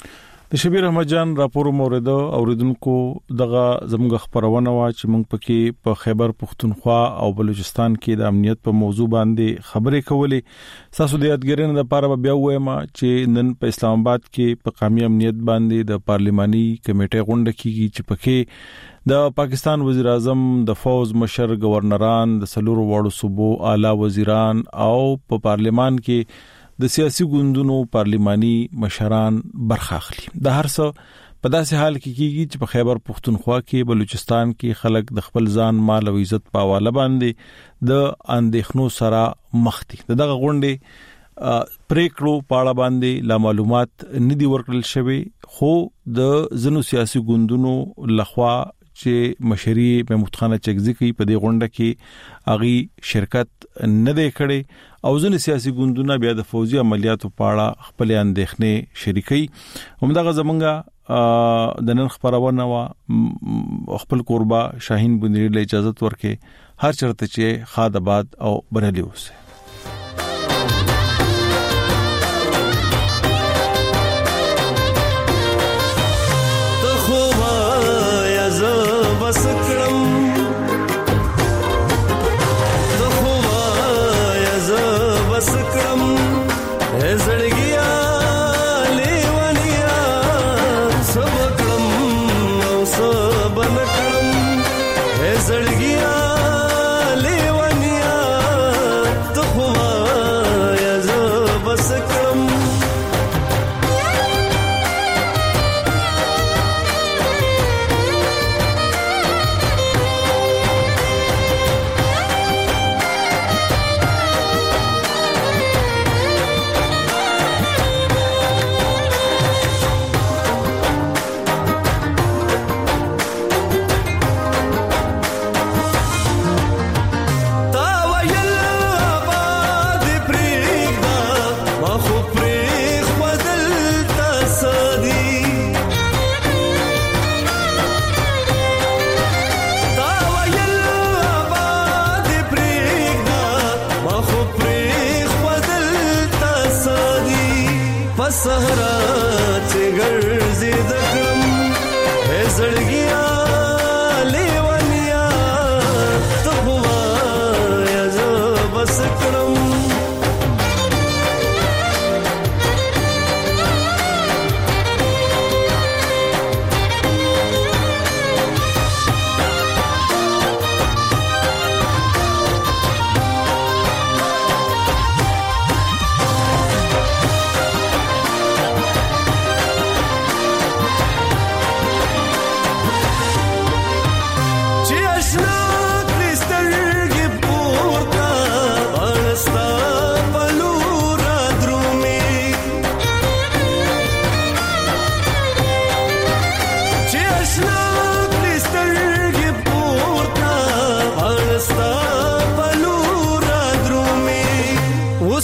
د شبیر احمد جان راپور مورید اوریدونکو دغه زموږ خبرونه وا چې موږ پکې په خیبر پختونخوا او بلوچستان کې د امنیت په موضوع باندې خبرې کولې تاسو د یادګارۍ لپاره بیا وایم چې نن په اسلام آباد کې په قومي امنیت باندې د پارلماني کمیټې غونډه کیږي چې پکې د پاکستان وزیر اعظم د فوز مشر گورنران د سلور وړو صوبو اعلی وزیران او په پارلمان کې د سیاسي ګوندونو پارلماني مشران برخه اخلي د هر څه په داسې حال کې کیږي چې په خیبر پختونخوا کې بلوچستان کې خلک د خپل ځان مال او عزت په حواله باندې د اندېښنو سره مخ دي دغه غونډې پریکړو پاړه باندې لا معلومات ندي ورکړل شوی خو د زنو سیاسي ګوندونو لخوا چې مشري محمود خان چغزي کوي په دې غونډه کې اغي شرکت نه دی کړي او ځنې سیاسي ګوندونه بیا د فوزي عملیاتو په اړه خپل اندېښنې شریکي همدغه زمونږه د نن خبرونه وا خپل قربا شاهین بندري له اجازه ورکې هر چرته چې خاد آباد او برهلي اوسه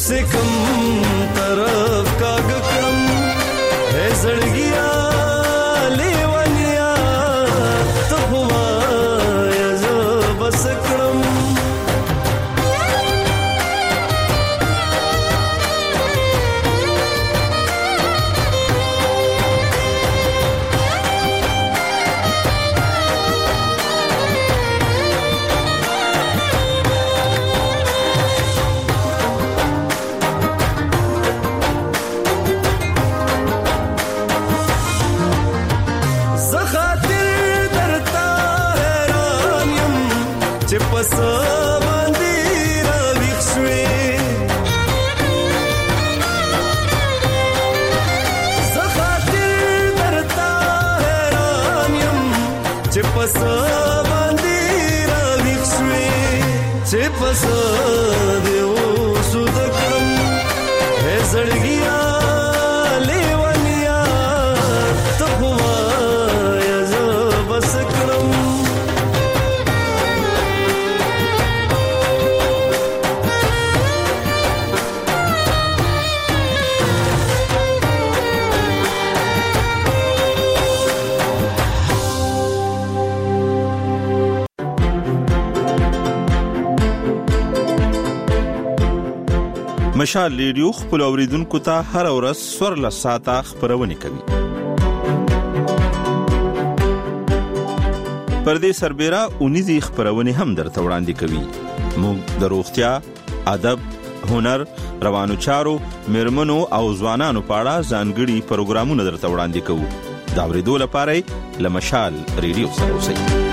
से कम तरफ का गकम है जड़गिया लेवनिया तो हुआ या जो बस क्रम مشال ریډیو خپل اوریدونکو ته هر ورځ سور له ساعته خبرونه کوي. پردې سربېره اونیزي خبرونه هم درته وړاندې کوي. موږ د روغتیا، ادب، هنر، روانو چارو، مرمنو او ځوانانو په اړه ځانګړي پروګرامونه درته وړاندې کوو. دا ورېدو لپاره له مشال ریډیو سره اوسئ.